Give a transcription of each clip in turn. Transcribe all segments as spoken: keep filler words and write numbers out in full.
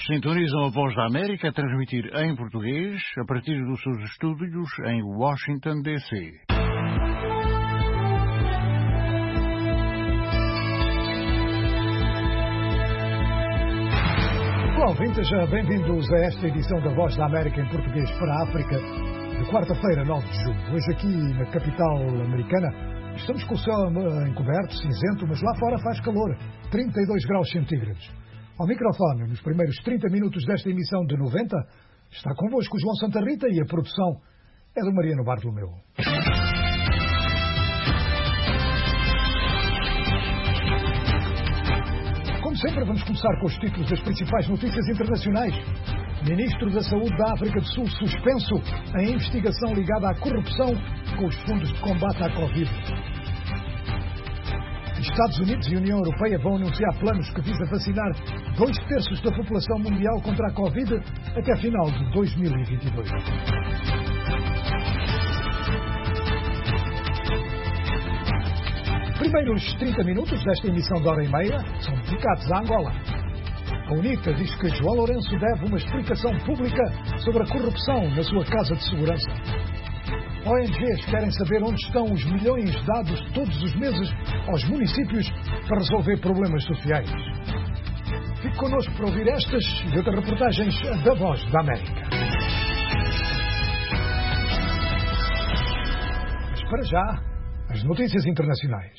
Sintonizam a Voz da América a transmitir em português a partir dos seus estúdios em Washington, D C Olá, ouvintes, bem-vindos a esta edição da Voz da América em português para a África, de quarta-feira, nove de julho. Hoje aqui na capital americana estamos com o céu encoberto, cinzento, mas lá fora faz calor, trinta e dois graus centígrados. Ao microfone, nos primeiros trinta minutos desta emissão de noventa, está convosco o João Santa Rita e a produção é do Mariano Bartolomeu. Como sempre, vamos começar com os títulos das principais notícias internacionais. Ministro da Saúde da África do Sul suspenso em investigação ligada à corrupção com os fundos de combate à Covid. Estados Unidos e União Europeia vão anunciar planos que visam vacinar dois terços da população mundial contra a Covid até a final de dois mil e vinte e dois. Primeiros trinta minutos desta emissão de hora e meia são dedicados a Angola. A UNITA diz que João Lourenço deve uma explicação pública sobre a corrupção na sua casa de segurança. O N Gs querem saber onde estão os milhões dados todos os meses aos municípios para resolver problemas sociais. Fique connosco para ouvir estas e outras reportagens da Voz da América. Mas para já, as notícias internacionais.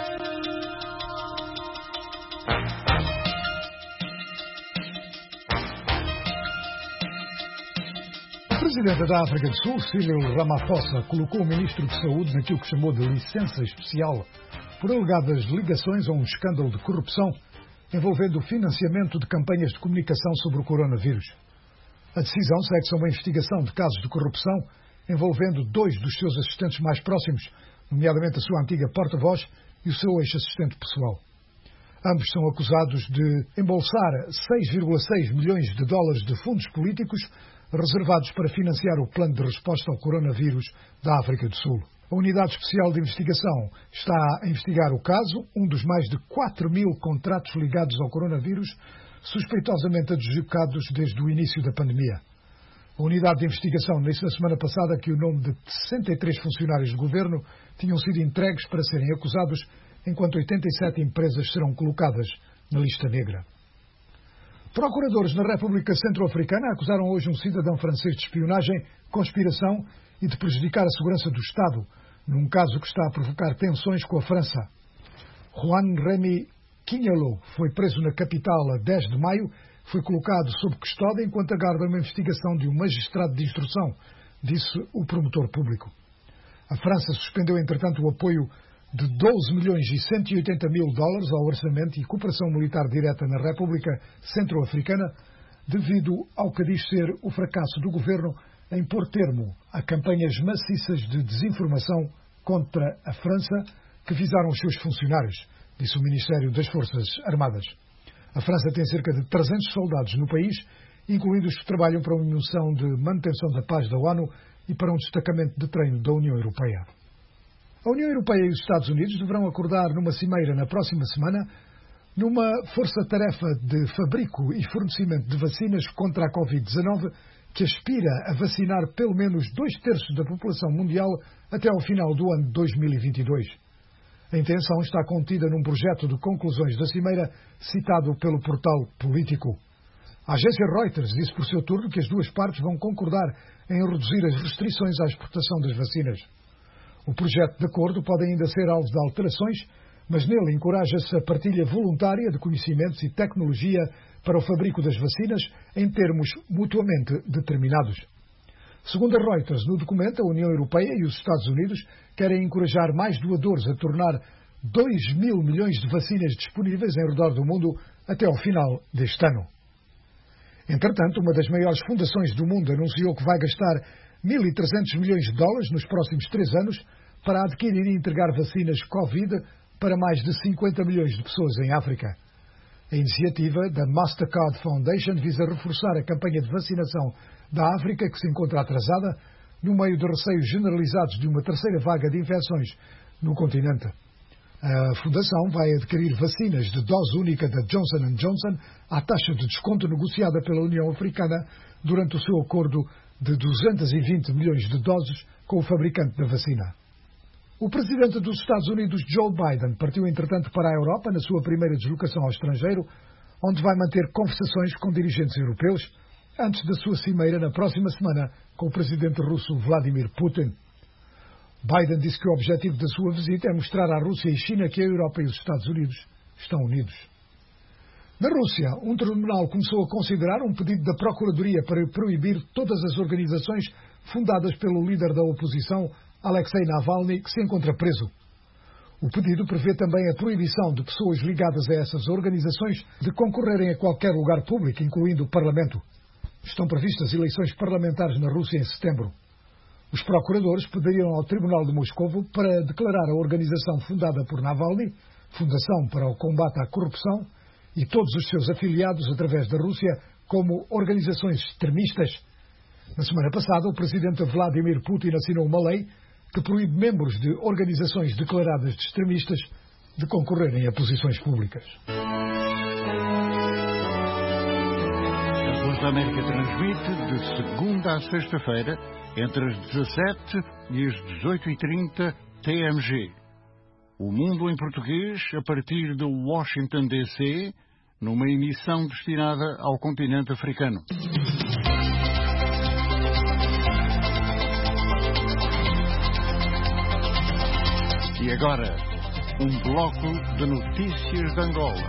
O presidente da África do Sul, Cyril Ramaphosa, colocou o ministro de Saúde naquilo que chamou de licença especial por alegadas ligações a um escândalo de corrupção envolvendo o financiamento de campanhas de comunicação sobre o coronavírus. A decisão segue-se a uma investigação de casos de corrupção envolvendo dois dos seus assistentes mais próximos, nomeadamente a sua antiga porta-voz e o seu ex-assistente pessoal. Ambos são acusados de embolsar seis vírgula seis milhões de dólares de fundos políticos reservados para financiar o plano de resposta ao coronavírus da África do Sul. A Unidade Especial de Investigação está a investigar o caso, um dos mais de quatro mil contratos ligados ao coronavírus, suspeitosamente adjudicados desde o início da pandemia. A Unidade de Investigação disse na semana passada que o nome de sessenta e três funcionários do governo tinham sido entregues para serem acusados, enquanto oitenta e sete empresas serão colocadas na lista negra. Procuradores na República Centro-Africana acusaram hoje um cidadão francês de espionagem, conspiração e de prejudicar a segurança do Estado, num caso que está a provocar tensões com a França. Juan Remy Quinhalou foi preso na capital a dez de maio, foi colocado sob custódia enquanto aguarda uma investigação de um magistrado de instrução, disse o promotor público. A França suspendeu, entretanto, o apoio de doze milhões e cento e oitenta mil dólares ao orçamento e cooperação militar direta na República Centro-Africana, devido ao que diz ser o fracasso do governo em pôr termo a campanhas maciças de desinformação contra a França que visaram os seus funcionários, disse o Ministério das Forças Armadas. A França tem cerca de trezentos soldados no país, incluindo os que trabalham para uma missão de manutenção da paz da ONU e para um destacamento de treino da União Europeia. A União Europeia e os Estados Unidos deverão acordar numa cimeira na próxima semana numa força-tarefa de fabrico e fornecimento de vacinas contra a covid dezanove que aspira a vacinar pelo menos dois terços da população mundial até ao final do ano de dois mil e vinte e dois. A intenção está contida num projeto de conclusões da cimeira citado pelo portal Político. A agência Reuters disse por seu turno que as duas partes vão concordar em reduzir as restrições à exportação das vacinas. O projeto de acordo pode ainda ser alvo de alterações, mas nele encoraja-se a partilha voluntária de conhecimentos e tecnologia para o fabrico das vacinas em termos mutuamente determinados. Segundo a Reuters, no documento, a União Europeia e os Estados Unidos querem encorajar mais doadores a tornar dois mil milhões de vacinas disponíveis em redor do mundo até ao final deste ano. Entretanto, uma das maiores fundações do mundo anunciou que vai gastar mil e trezentos milhões de dólares nos próximos três anos para adquirir e entregar vacinas Covid para mais de cinquenta milhões de pessoas em África. A iniciativa da Mastercard Foundation visa reforçar a campanha de vacinação da África, que se encontra atrasada, no meio de receios generalizados de uma terceira vaga de infecções no continente. A Fundação vai adquirir vacinas de dose única da Johnson and Johnson à taxa de desconto negociada pela União Africana durante o seu acordo de duzentos e vinte milhões de doses com o fabricante da vacina. O presidente dos Estados Unidos, Joe Biden, partiu entretanto para a Europa na sua primeira deslocação ao estrangeiro, onde vai manter conversações com dirigentes europeus antes da sua cimeira na próxima semana com o presidente russo Vladimir Putin. Biden disse que o objetivo da sua visita é mostrar à Rússia e China que a Europa e os Estados Unidos estão unidos. Na Rússia, um tribunal começou a considerar um pedido da Procuradoria para proibir todas as organizações fundadas pelo líder da oposição, Alexei Navalny, que se encontra preso. O pedido prevê também a proibição de pessoas ligadas a essas organizações de concorrerem a qualquer lugar público, incluindo o Parlamento. Estão previstas eleições parlamentares na Rússia em setembro. Os procuradores pediram ao Tribunal de Moscovo para declarar a organização fundada por Navalny, Fundação para o Combate à Corrupção, e todos os seus afiliados através da Rússia como organizações extremistas. Na semana passada, o presidente Vladimir Putin assinou uma lei que proíbe membros de organizações declaradas de extremistas de concorrerem a posições públicas. A Voz da América transmite de segunda a sexta-feira, entre as dezassete e as dezoito e trinta T M G. O Mundo em Português, a partir de Washington, D C, numa emissão destinada ao continente africano. E agora, um bloco de notícias de Angola.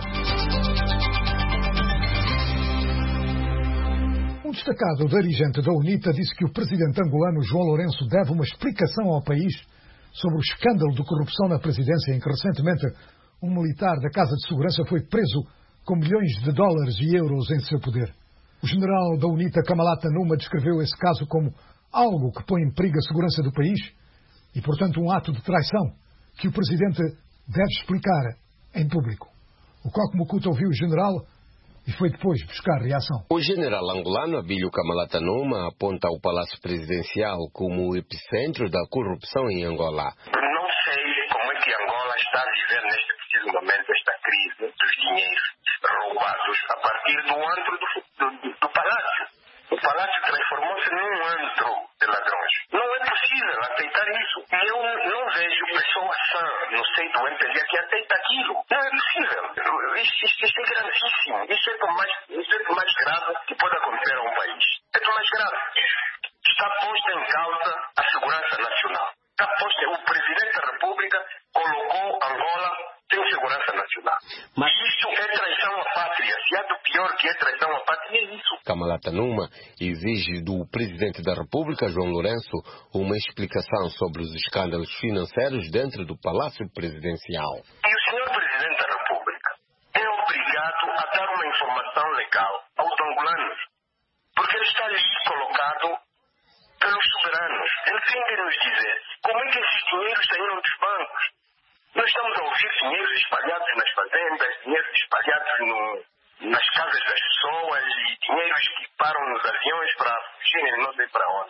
Um destacado dirigente da UNITA disse que o presidente angolano João Lourenço deve uma explicação ao país sobre o escândalo de corrupção na presidência em que recentemente um militar da Casa de Segurança foi preso com milhões de dólares e euros em seu poder. O general da UNITA, Kamalata Numa, descreveu esse caso como algo que põe em perigo a segurança do país e, portanto, um ato de traição que o presidente deve explicar em público. O Coque Mukuta ouviu o general e foi depois buscar reação. O general angolano Abílio Kamalata Numa aponta o Palácio Presidencial como o epicentro da corrupção em Angola. Não sei como é que Angola está a viver neste preciso momento esta crise dos dinheiros roubados a partir do antro do, do, do Palácio. O Palácio transformou-se num antro de ladrões. Não é possível aceitar isso. E eu não vejo pessoa sã no seio do M P D que aceita aquilo. Não é possível. Isso, isso, isso é gravíssimo. Isso é o mais, isso é o mais grave que pode acontecer a um país. É o mais grave. Está posta em causa a segurança nacional. Está posta, o presidente da República colocou Angola sem segurança nacional. Mas isso é traição à pátria. Se há do pior que é traição à pátria, é isso. Kamalata Numa exige do presidente da República, João Lourenço, uma explicação sobre os escândalos financeiros dentro do Palácio Presidencial. E o senhor presidente da República é obrigado a dar uma informação legal aos angolanos, porque ele está ali colocado pelos soberanos. Ele tem que nos dizer como é que esses dinheiros saíram dos bancos. Nós estamos a ouvir dinheiros espalhados nas fazendas, dinheiros espalhados no, nas casas das pessoas e dinheiros que param nos aviões para fugirem não sei para onde.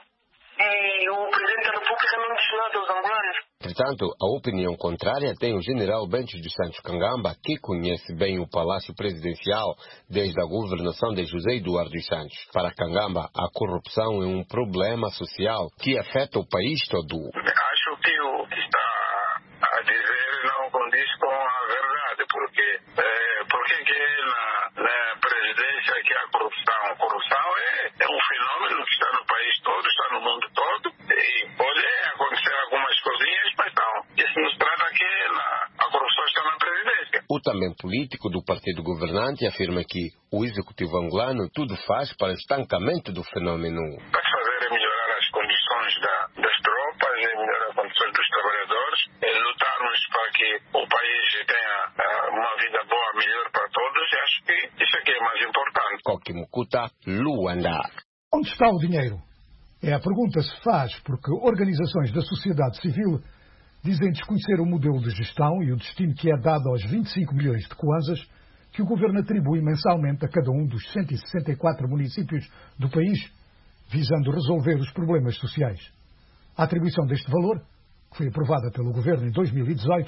E o presidente da República não diz nada aos angolanos. Entretanto, a opinião contrária tem o general Bento dos Santos Kangamba, que conhece bem o Palácio Presidencial desde a governação de José Eduardo dos Santos. Para Kangamba, a corrupção é um problema social que afeta o país todo. Acho que o que está a dizer não condiz com a verdade, porque é, porque que na, na presidência que a corrupção, a corrupção é, é um fenômeno que está no país todo, está no mundo todo, e pode acontecer algumas coisinhas, mas não, isso nos trata que na, a corrupção está na presidência. O também político do partido governante afirma que o executivo angolano tudo faz para o estancamento do fenômeno. Para fazer é melhorar as condições da, das tropas, é melhorar as condições dos trabalhadores, é lutarmos para que o país tenha uh, uma vida boa, melhor para todos, e acho que isso aqui é mais importante. Coque Mukuta, Luanda. Onde está o dinheiro? É a pergunta se faz porque organizações da sociedade civil dizem desconhecer o modelo de gestão e o destino que é dado aos vinte e cinco milhões de kwanzas que o governo atribui mensalmente a cada um dos cento e sessenta e quatro municípios do país, visando resolver os problemas sociais. A atribuição deste valor, que foi aprovada pelo governo em dois mil e dezoito,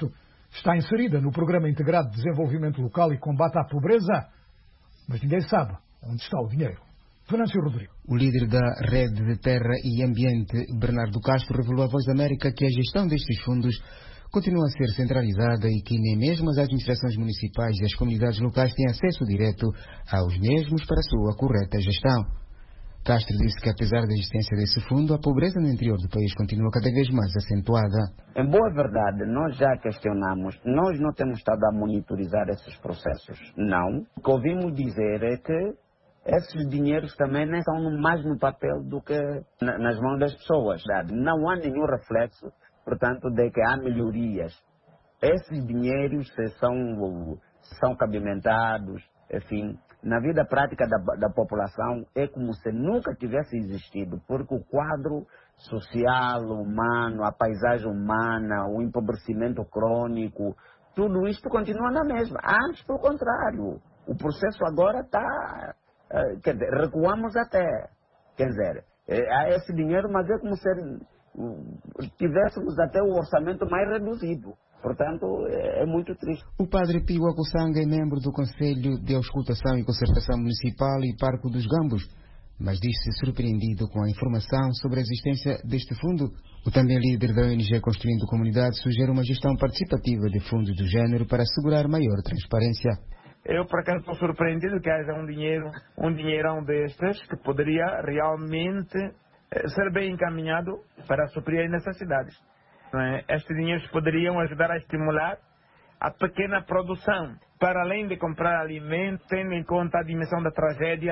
está inserida no Programa Integrado de Desenvolvimento Local e Combate à Pobreza, mas ninguém sabe onde está o dinheiro. Venâncio Rodrigo. O líder da Rede de Terra e Ambiente, Bernardo Castro, revelou à Voz da América que a gestão destes fundos continua a ser centralizada e que nem mesmo as administrações municipais e as comunidades locais têm acesso direto aos mesmos para a sua correta gestão. Castro disse que, apesar da existência desse fundo, a pobreza no interior do país continua cada vez mais acentuada. Em boa verdade, nós já questionamos, nós não temos estado a monitorizar esses processos. Não. O que ouvimos dizer é que esses dinheiros também nem são mais no papel do que nas mãos das pessoas. Não há nenhum reflexo, portanto, de que há melhorias. Esses dinheiros são, são cabimentados, enfim, na vida prática da, da população é como se nunca tivesse existido, porque o quadro social, humano, a paisagem humana, o empobrecimento crônico, tudo isto continua na mesma. Antes, pelo contrário, o processo agora está... Quer dizer, recuamos até, quer dizer, há esse dinheiro, mas é como se tivéssemos até o orçamento mais reduzido. Portanto, é muito triste. O padre Pio Acussanga é membro do Conselho de Auscultação e Concertação Municipal e Parco dos Gambos, mas diz-se surpreendido com a informação sobre a existência deste fundo. O também líder da O N G Construindo Comunidade sugere uma gestão participativa de fundos do género para assegurar maior transparência. Eu, por acaso, estou surpreendido que haja um dinheiro, um dinheirão destes que poderia realmente ser bem encaminhado para suprir as necessidades. Não é? Estes dinheiros poderiam ajudar a estimular a pequena produção, para além de comprar alimentos, tendo em conta a dimensão da tragédia,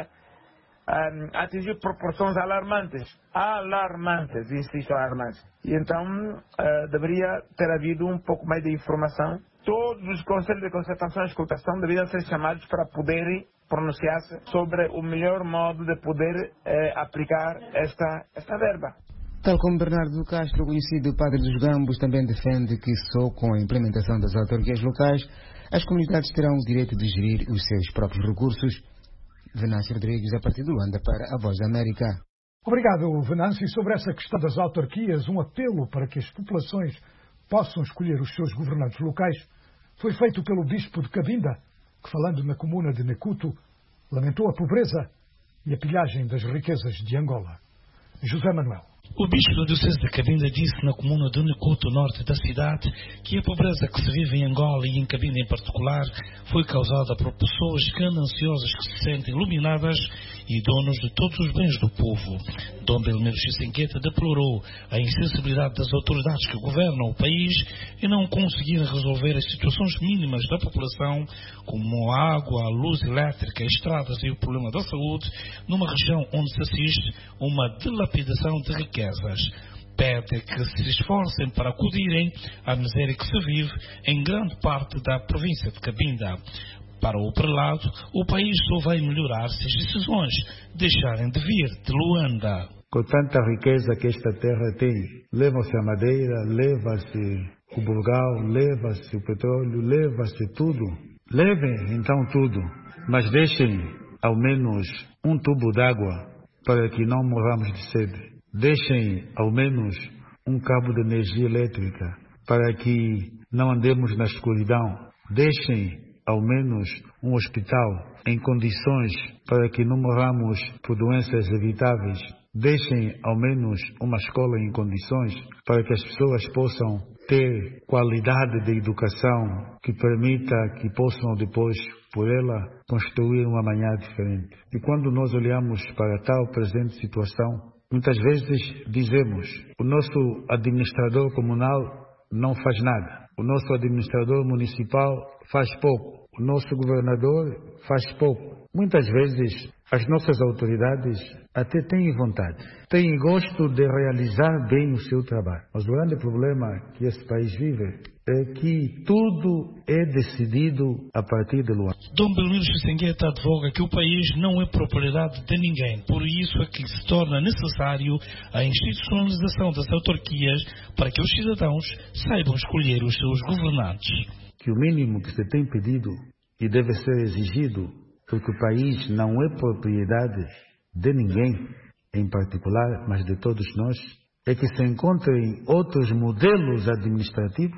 um, atingir proporções alarmantes, alarmantes, insisto, alarmantes. E então uh, deveria ter havido um pouco mais de informação. Todos os conselhos de concertação e escutação deveriam ser chamados para poderem pronunciar-se sobre o melhor modo de poder eh, aplicar esta, esta verba. Tal como Bernardo Castro, o conhecido padre dos Gambos, também defende que só com a implementação das autarquias locais as comunidades terão o direito de gerir os seus próprios recursos. Venâncio Rodrigues, a partir de Luanda, para a Voz da América. Obrigado, Venâncio. E sobre essa questão das autarquias, um apelo para que as populações possam escolher os seus governantes locais foi feito pelo bispo de Cabinda, que, falando na comuna de Necuto, lamentou a pobreza e a pilhagem das riquezas de Angola. José Manuel. O bispo da Diocese de Cabinda disse na comuna de Necuto, norte da cidade, que a pobreza que se vive em Angola e em Cabinda em particular foi causada por pessoas gananciosas que se sentem iluminadas e donos de todos os bens do povo. Dom Belmiro Chisengueta deplorou a insensibilidade das autoridades que governam o país e não conseguirem resolver as situações mínimas da população, como a água, a luz elétrica, as estradas e o problema da saúde, numa região onde se assiste uma dilapidação de riquezas. Pede que se esforcem para acudirem à miséria que se vive em grande parte da província de Cabinda. Para o prelado, o país só vai melhorar se as decisões deixarem de vir de Luanda. Com tanta riqueza que esta terra tem, leva-se a madeira, leva-se o bulgal, leva-se o petróleo, leva-se tudo. Levem então tudo, mas deixem ao menos um tubo d'água para que não morramos de sede. Deixem ao menos um cabo de energia elétrica para que não andemos na escuridão. Deixem ao menos um hospital em condições para que não morramos por doenças evitáveis. Deixem ao menos uma escola em condições para que as pessoas possam ter qualidade de educação que permita que possam depois, por ela, construir um amanhã diferente. E quando nós olhamos para tal presente situação, muitas vezes dizemos, o nosso administrador comunal não faz nada, o nosso administrador municipal faz pouco, o nosso governador faz pouco. Muitas vezes as nossas autoridades até têm vontade, têm gosto de realizar bem o seu trabalho. Mas o grande problema que esse país vive é que tudo é decidido a partir de Luanda. Dom Belmiro Chisengueta advoga que o país não é propriedade de ninguém. Por isso é que se torna necessário a institucionalização das autarquias para que os cidadãos saibam escolher os seus governantes. Que o mínimo que se tem pedido e deve ser exigido, porque o país não é propriedade de ninguém em particular, mas de todos nós, é que se encontrem outros modelos administrativos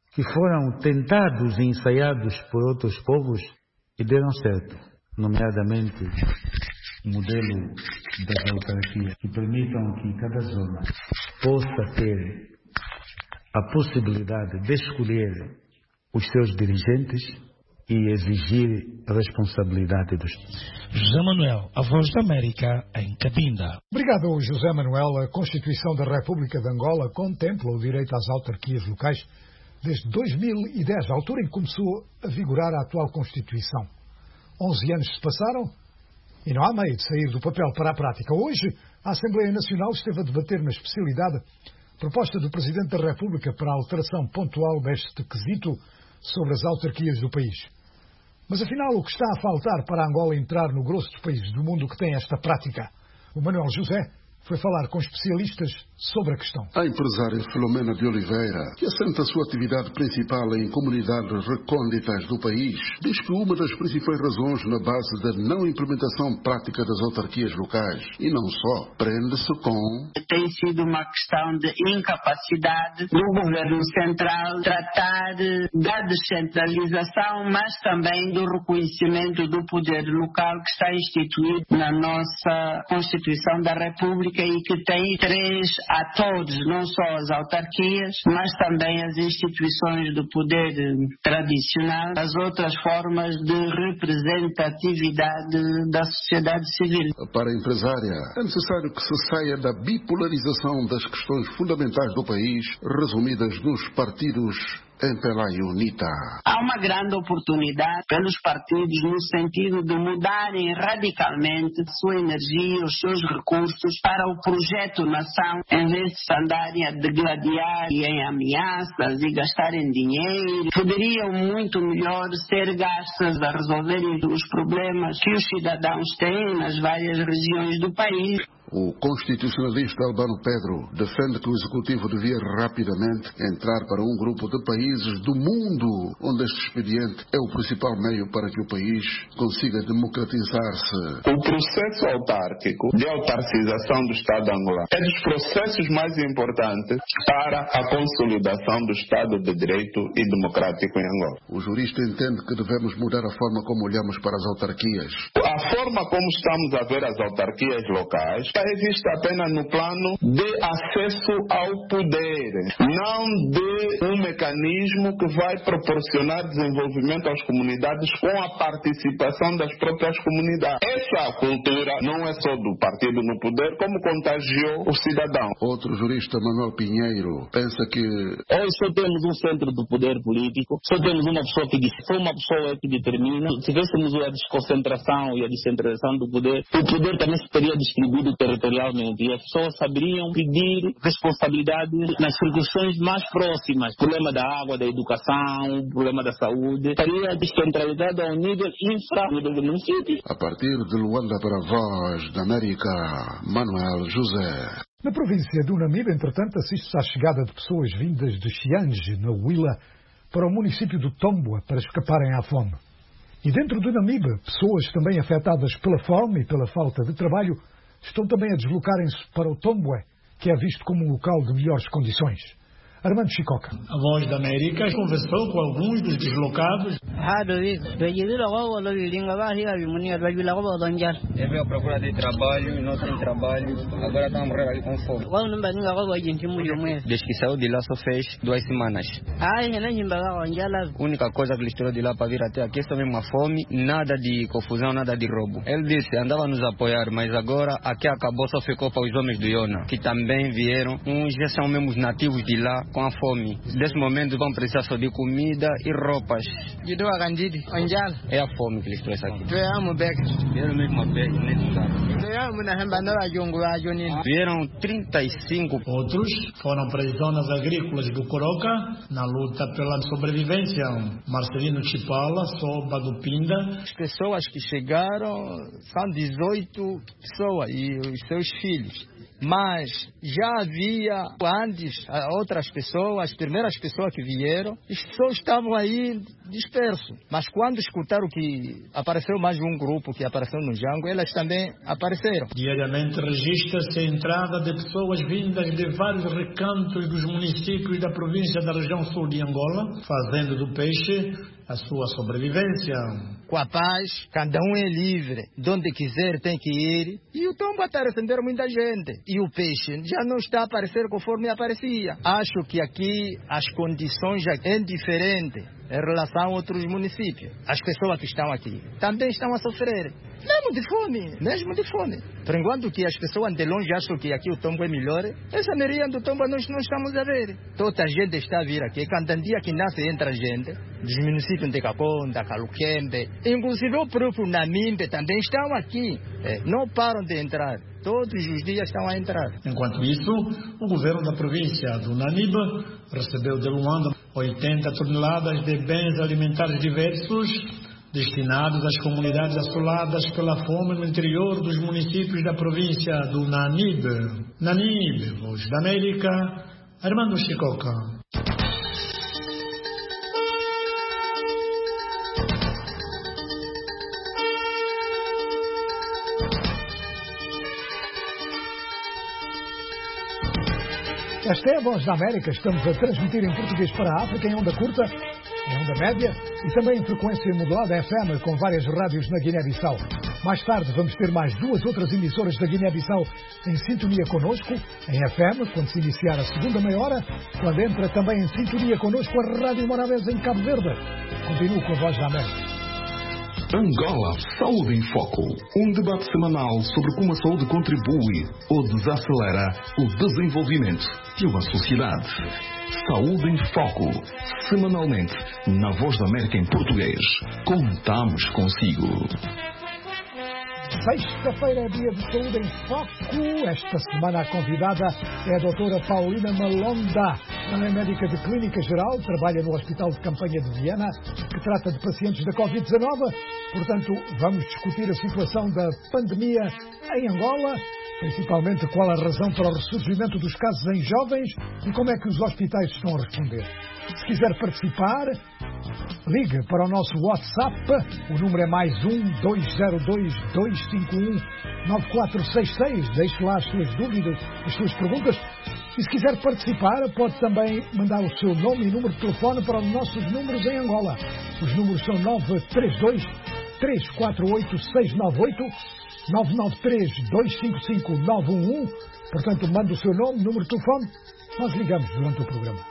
que foram tentados e ensaiados por outros povos e deram certo, nomeadamente o modelo das autarquias, que permitam que cada zona possa ter a possibilidade de escolher os seus dirigentes e exigir a responsabilidade dos... José Manuel, a Voz da América, em Cabinda. Obrigado, José Manuel. A Constituição da República de Angola contempla o direito às autarquias locais desde dois mil e dez, a altura em que começou a vigorar a atual Constituição. Onze anos se passaram e não há meio de sair do papel para a prática. Hoje, a Assembleia Nacional esteve a debater na especialidade a proposta do Presidente da República para a alteração pontual deste quesito sobre as autarquias do país. Mas, afinal, o que está a faltar para Angola entrar no grosso dos países do mundo que tem esta prática? O Manuel José foi falar com especialistas sobre a questão. A empresária Filomena de Oliveira, que assenta a sua atividade principal em comunidades recônditas do país, diz que uma das principais razões na base da não implementação prática das autarquias locais, e não só, prende-se com... Tem sido uma questão de incapacidade do governo central tratar da descentralização, mas também do reconhecimento do poder local que está instituído na nossa Constituição da República e que tem três atores, não só as autarquias, mas também as instituições do poder tradicional, as outras formas de representatividade da sociedade civil. Para a empresária, é necessário que se saia da bipolarização das questões fundamentais do país, resumidas nos partidos Empela e UNITA. Há uma grande oportunidade pelos partidos no sentido de mudarem radicalmente a sua energia, os seus recursos para o projeto nação, em vez de se andarem a degladiar e em ameaças e gastarem dinheiro. Poderiam muito melhor ser gastas a resolverem os problemas que os cidadãos têm nas várias regiões do país. O constitucionalista Albano Pedro defende que o Executivo devia rapidamente entrar para um grupo de países do mundo onde este expediente é o principal meio para que o país consiga democratizar-se. O processo autárquico de autarquização do Estado angolano é dos processos mais importantes para a consolidação do Estado de Direito e democrático em Angola. O jurista entende que devemos mudar a forma como olhamos para as autarquias. A forma como estamos a ver as autarquias locais existe apenas no plano de acesso ao poder, não de um mecanismo que vai proporcionar desenvolvimento às comunidades com a participação das próprias comunidades. Essa cultura não é só do partido no poder, como contagiou o cidadão. Outro jurista, Manuel Pinheiro, pensa que... Hoje só temos um centro do poder político, só temos uma pessoa que diz, só uma pessoa é que determina. Se tivéssemos a desconcentração e a descentralização do poder, o poder também se teria distribuído territorialmente e as pessoas saberiam pedir responsabilidade nas circunstâncias mais próximas. O problema da água, da educação, o problema da saúde, estaria descentralizado ao nível infra do município. A partir de Luanda para a Voz da América, Manuel José. Na província do Namibe, entretanto, assiste-se à chegada de pessoas vindas de Xiange, na Huila, para o município do Tombua para escaparem à fome. E dentro do Namibe, pessoas também afetadas pela fome e pela falta de trabalho estão também a deslocarem-se para o Tombua, que é visto como um local de melhores condições. Armando Chicoca. A Voz da América conversou com alguns dos deslocados. Eu venho à procura de trabalho, não tem trabalho, agora estamos morrendo com fome. Desde que saiu de lá só fez duas semanas. A única coisa que eles tirou de lá para vir até aqui é só mesmo a fome, nada de confusão, nada de roubo. Ele disse, andava a nos apoiar, mas agora aqui acabou, só ficou para os homens do Iona, que também vieram, uns já são mesmo nativos de lá, com a fome. Nesse momento vão precisar só de comida e roupas. É a fome que eles trouxeram aqui. Vieram mesmo a pé, nesse carro. Vieram trinta e cinco. Outros foram para as zonas agrícolas do Coroca, na luta pela sobrevivência. Marcelino Chipala, Soba do Pinda. As pessoas que chegaram são dezoito pessoas e os seus filhos. Mas já havia antes outras pessoas, as primeiras pessoas que vieram, as pessoas estavam aí disperso. Mas quando escutaram que apareceu mais um grupo que apareceu no Jango, elas também apareceram. Diariamente registra-se a entrada de pessoas vindas de vários recantos dos municípios da província da região sul de Angola, fazendo do peixe a sua sobrevivência. Com a paz, cada um é livre, de onde quiser tem que ir, e o tombo está recebendo muita gente. E o peixe já não está a aparecer conforme aparecia. Acho que aqui as condições já é diferente em relação a outros municípios. As pessoas que estão aqui também estão a sofrer, mesmo de fome, mesmo de fome. Por enquanto que as pessoas de longe acham que aqui o tombo é melhor, essa maioria do tombo nós não estamos a ver. Toda a gente está a vir aqui, cada dia que nasce entra gente, dos municípios de Caconda, Caluquembe, inclusive o próprio Namimbe também estão aqui, é, não param de entrar. Todos os dias estão a entrar. Enquanto isso, o governo da província do Namibe recebeu de Luanda oitenta toneladas de bens alimentares diversos destinados às comunidades assoladas pela fome no interior dos municípios da província do Namibe. Namibe, Voz da América, Armando Chicoca. Esta é a Voz da América. Estamos a transmitir em português para a África, em onda curta, em onda média e também em frequência modulada F M com várias rádios na Guiné-Bissau. Mais tarde vamos ter mais duas outras emissoras da Guiné-Bissau em sintonia connosco, em F M, quando se iniciar a segunda meia hora, quando entra também em sintonia connosco a Rádio Morabeza em Cabo Verde. Continuo com a Voz da América. Angola Saúde em Foco. Um debate semanal sobre como a saúde contribui ou desacelera o desenvolvimento de uma sociedade. Saúde em Foco. Semanalmente, na Voz da América em português. Contamos consigo. Sexta-feira é dia de Saúde em Foco. Esta semana a convidada é a doutora Paulina Malonda. Ela é médica de clínica geral, trabalha no Hospital de Campanha de Viana, que trata de pacientes da covid dezenove. Portanto, vamos discutir a situação da pandemia em Angola, principalmente qual a razão para o ressurgimento dos casos em jovens e como é que os hospitais estão a responder. Se quiser participar, ligue para o nosso WhatsApp. O número é mais um dois zero dois, dois cinco um, nove quatro seis seis. Deixe lá as suas dúvidas, as suas perguntas. E se quiser participar, pode também mandar o seu nome e número de telefone para os nossos números em Angola. Os números são nove três dois, três quatro oito, seis nove oito, nove nove três, dois cinco cinco, nove um um. Portanto, mande o seu nome, número de telefone. Nós ligamos durante o programa.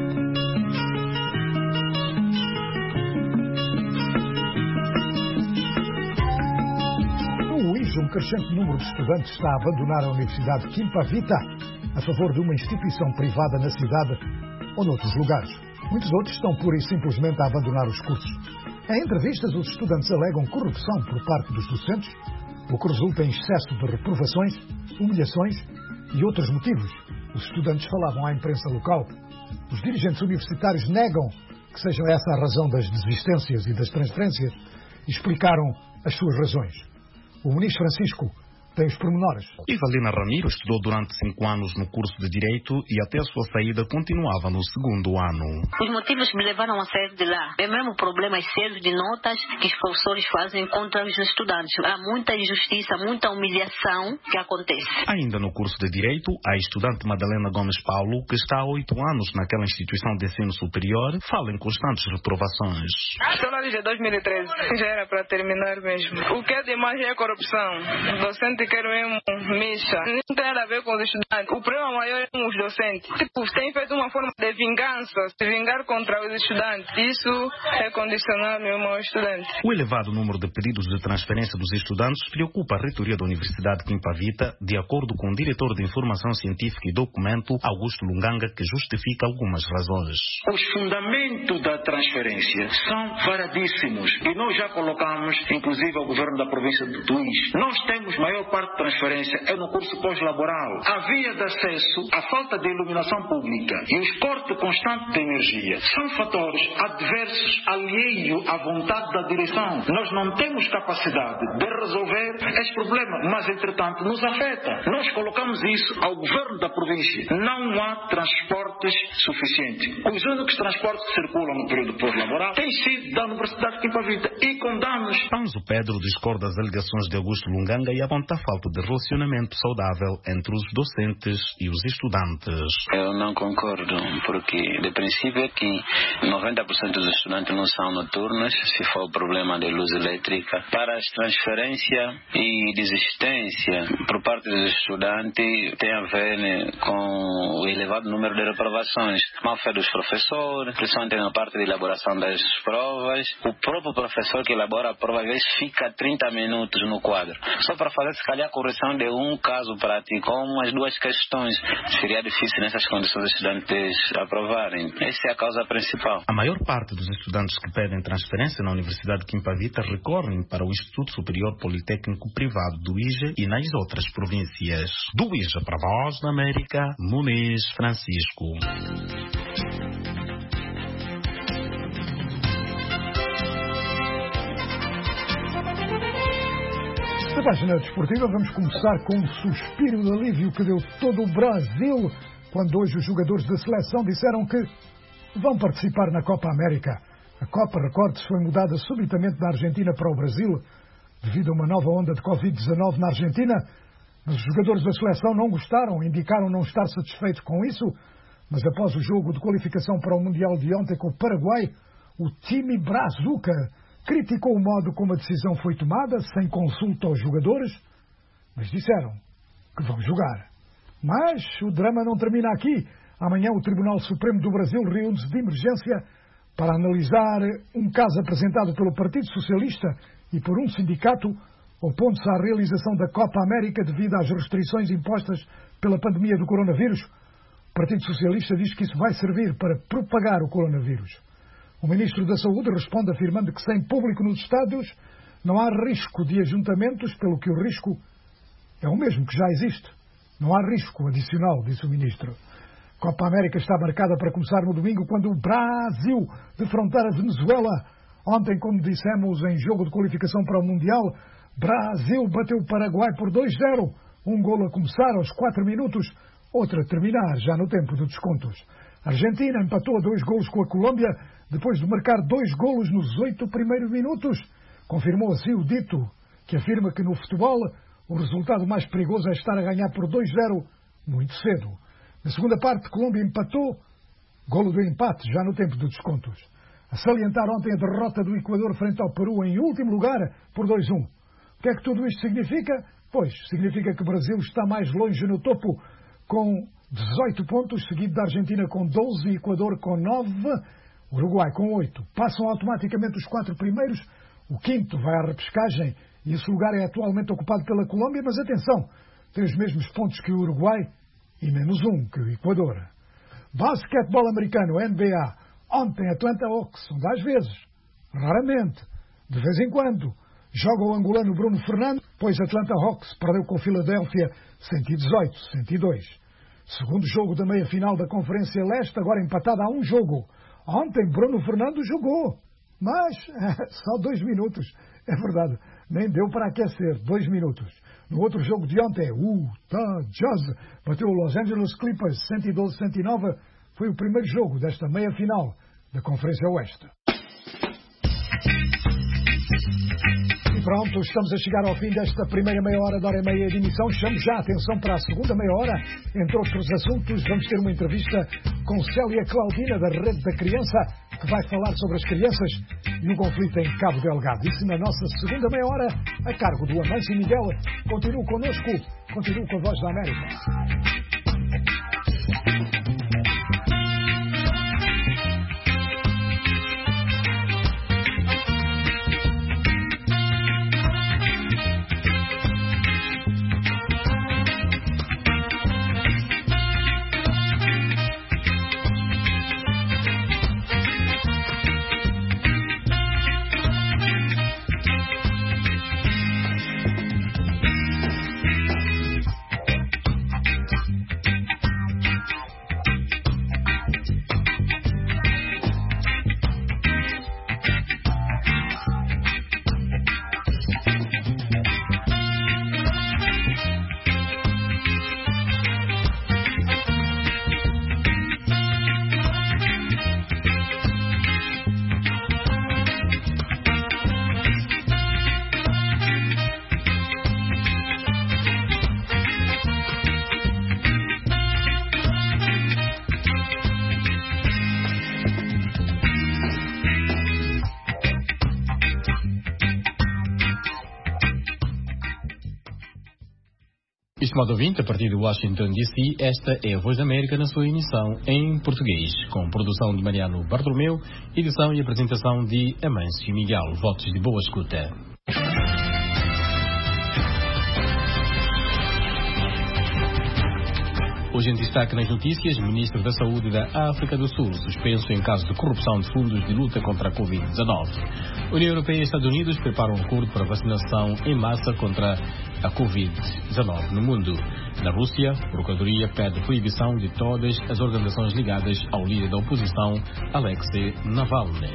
Um crescente número de estudantes está a abandonar a Universidade Quimpa Vita a favor de uma instituição privada na cidade ou noutros lugares. Muitos outros estão pura e simplesmente a abandonar os cursos. Em entrevistas, os estudantes alegam corrupção por parte dos docentes, o que resulta em excesso de reprovações, humilhações e outros motivos. Os estudantes falavam à imprensa local. Os dirigentes universitários negam que seja essa a razão das desistências e das transferências e explicaram as suas razões. O ministro Francisco tem os pormenores. Ivalina Ramiro estudou durante cinco anos no curso de Direito e até a sua saída continuava no segundo ano. Os motivos que me levaram a sair de lá é mesmo problemas sérios de notas que os professores fazem contra os estudantes. Há muita injustiça, muita humilhação que acontece. Ainda no curso de Direito, a estudante Madalena Gomes Paulo, que está há oito anos naquela instituição de ensino superior, fala em constantes reprovações. Estou na de dois mil e treze, já era para terminar mesmo. O que é demais é a corrupção. O docente quer mesmo mexa. Não tem nada a ver com os estudantes. O problema maior é com os docentes. Tipo, tem feito uma forma de vingança, se vingar contra os estudantes. Isso é condicionar mesmo aos estudantes. O elevado número de pedidos de transferência dos estudantes preocupa a reitoria da Universidade Quimpa Vita, de acordo com o diretor de Informação Científica e Documento, Augusto Lunganga, que justifica algumas razões. Os fundamentos da transferência são variadíssimos e nós já colocamos, inclusive ao governo da província do Tuís. Nós temos maior parte de transferência é no curso pós-laboral. A via de acesso, a falta de iluminação pública e o corte constante de energia são fatores adversos alheios à vontade da direção. Nós não temos capacidade de resolver este problema, mas entretanto nos afeta. Nós colocamos isso ao governo da província. Não há transportes suficientes. Os únicos transportes que circulam no período pós-laboral têm sido da Universidade de Quimpavita e com danos. Anzo Pedro discorda das alegações de Augusto Lunganga e aponta a falta de relacionamento saudável entre os docentes e os estudantes. Eu não concordo, porque de princípio é que noventa por cento dos estudantes não são noturnos, se for o problema de luz elétrica. Para as transferências e desistência por parte dos estudantes tem a ver, né, com o elevado número de reprovações. Mal fé dos professores, principalmente na parte de elaboração das provas. O próprio professor que elabora a prova às vezes fica trinta minutos no quadro, só para fazer se calhar a correção de um caso prático ou umas duas questões. Seria difícil nessas condições os estudantes aprovarem. Essa é a causa principal. A maior parte dos estudantes que pedem transferência na Universidade de Quimpavita recorrem para o Instituto Superior Politécnico Privado do I J E e nas outras províncias. Do I J E para a Voz da América, Muniz Francisco. Na página desportiva vamos começar com um suspiro de alívio que deu todo o Brasil quando hoje os jogadores da seleção disseram que vão participar na Copa América. A Copa, recorde-se, foi mudada subitamente da Argentina para o Brasil devido a uma nova onda de covid dezanove na Argentina, mas os jogadores da seleção não gostaram, indicaram não estar satisfeitos com isso, mas após o jogo de qualificação para o Mundial de ontem com o Paraguai, o time Brazuca criticou o modo como a decisão foi tomada, sem consulta aos jogadores, mas disseram que vão jogar. Mas o drama não termina aqui. Amanhã o Tribunal Supremo do Brasil reúne-se de emergência para analisar um caso apresentado pelo Partido Socialista e por um sindicato opondo-se à realização da Copa América devido às restrições impostas pela pandemia do coronavírus. O Partido Socialista diz que isso vai servir para propagar o coronavírus. O Ministro da Saúde responde afirmando que sem público nos estádios não há risco de ajuntamentos, pelo que o risco é o mesmo que já existe. Não há risco adicional, disse o Ministro. A Copa América está marcada para começar no domingo, quando o Brasil defrontar a Venezuela. Ontem, como dissemos, em jogo de qualificação para o Mundial, Brasil bateu o Paraguai por dois a zero. Um golo a começar aos quatro minutos, outro a terminar já no tempo de descontos. A Argentina empatou a dois golos com a Colômbia, depois de marcar dois golos nos oito primeiros minutos. Confirmou assim o dito, que afirma que no futebol o resultado mais perigoso é estar a ganhar por dois a zero muito cedo. Na segunda parte, Colômbia empatou, golo do empate já no tempo de descontos. A salientar ontem a derrota do Equador frente ao Peru em último lugar por dois a um. O que é que tudo isto significa? Pois, significa que o Brasil está mais longe no topo, com dezoito pontos, seguido da Argentina com doze, Equador com nove, Uruguai com oito. Passam automaticamente os quatro primeiros, o quinto vai à repescagem e esse lugar é atualmente ocupado pela Colômbia, mas atenção, tem os mesmos pontos que o Uruguai e menos um que o Equador. Basquetebol americano, N B A. Ontem Atlanta Hawks, onde às vezes, raramente, de vez em quando, joga o angolano Bruno Fernando, pois Atlanta Hawks perdeu com Filadélfia cento e dezoito a cento e dois. Segundo jogo da meia-final da Conferência Leste, agora empatado a um jogo. Ontem Bruno Fernando jogou, mas só dois minutos. É verdade, nem deu para aquecer, dois minutos. No outro jogo de ontem, o Utah Jazz bateu o Los Angeles Clippers cento e doze a cento e nove. Foi o primeiro jogo desta meia-final da Conferência Oeste. E pronto, estamos a chegar ao fim desta primeira meia hora da hora e meia de emissão. Chamo já a atenção para a segunda meia hora. Entre outros assuntos, vamos ter uma entrevista com Célia Claudina, da Rede da Criança, que vai falar sobre as crianças e o conflito em Cabo Delgado. Isso na nossa segunda meia hora, a cargo do Amâncio Miguel. Continue connosco, continue com a Voz da América. Estimado ouvinte, a partir de Washington D C, esta é a Voz da América na sua emissão em português, com produção de Mariano Bartolomeu, edição e apresentação de Amâncio Miguel. Votos de boa escuta. Hoje em destaque nas notícias, Ministro da Saúde da África do Sul suspenso em caso de corrupção de fundos de luta contra a covid dezenove. União Europeia e Estados Unidos preparam um acordo para vacinação em massa contra a covid dezenove no mundo. Na Rússia, a Procuradoria pede proibição de todas as organizações ligadas ao líder da oposição, Alexei Navalny.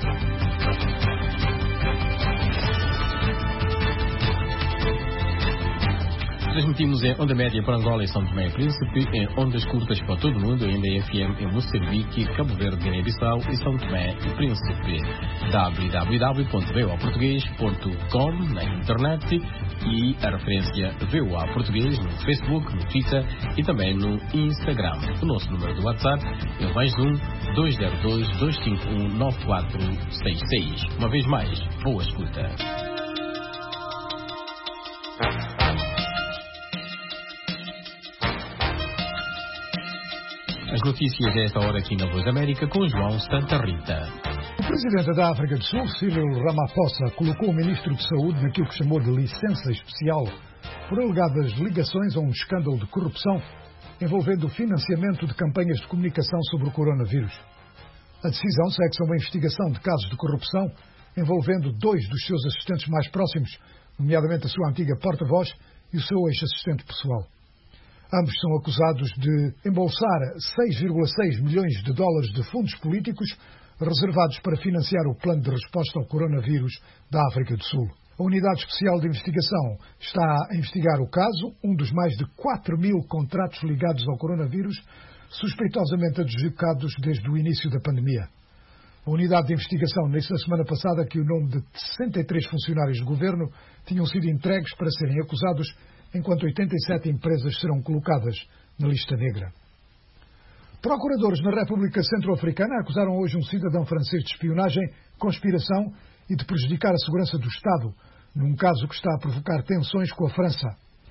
Transmitimos em onda média para Angola e São Tomé e Príncipe, em ondas curtas para todo o mundo, ainda em F M em Moçambique, Cabo Verde, Guiné-Bissau e São Tomé e Príncipe. w w w ponto v o a português ponto com na internet e a referência V O A Português no Facebook, no Twitter e também no Instagram. O nosso número do WhatsApp é o mais um dois zero dois, dois cinco um, nove quatro seis seis. Uma vez mais, boa escuta. As notícias a esta hora aqui na Voz da América com João Santa Rita. O presidente da África do Sul, Cyril Ramaphosa, colocou o ministro de Saúde naquilo que chamou de licença especial por alegadas ligações a um escândalo de corrupção envolvendo o financiamento de campanhas de comunicação sobre o coronavírus. A decisão segue-se a uma investigação de casos de corrupção envolvendo dois dos seus assistentes mais próximos, nomeadamente a sua antiga porta-voz e o seu ex-assistente pessoal. Ambos são acusados de embolsar seis vírgula seis milhões de dólares de fundos políticos reservados para financiar o plano de resposta ao coronavírus da África do Sul. A Unidade Especial de Investigação está a investigar o caso, um dos mais de quatro mil contratos ligados ao coronavírus, suspeitosamente adjudicados desde o início da pandemia. A Unidade de Investigação disse na semana passada que o nome de sessenta e três funcionários do governo tinham sido entregues para serem acusados, enquanto oitenta e sete empresas serão colocadas na lista negra. Procuradores na República Centro-Africana acusaram hoje um cidadão francês de espionagem, conspiração e de prejudicar a segurança do Estado, num caso que está a provocar tensões com a França.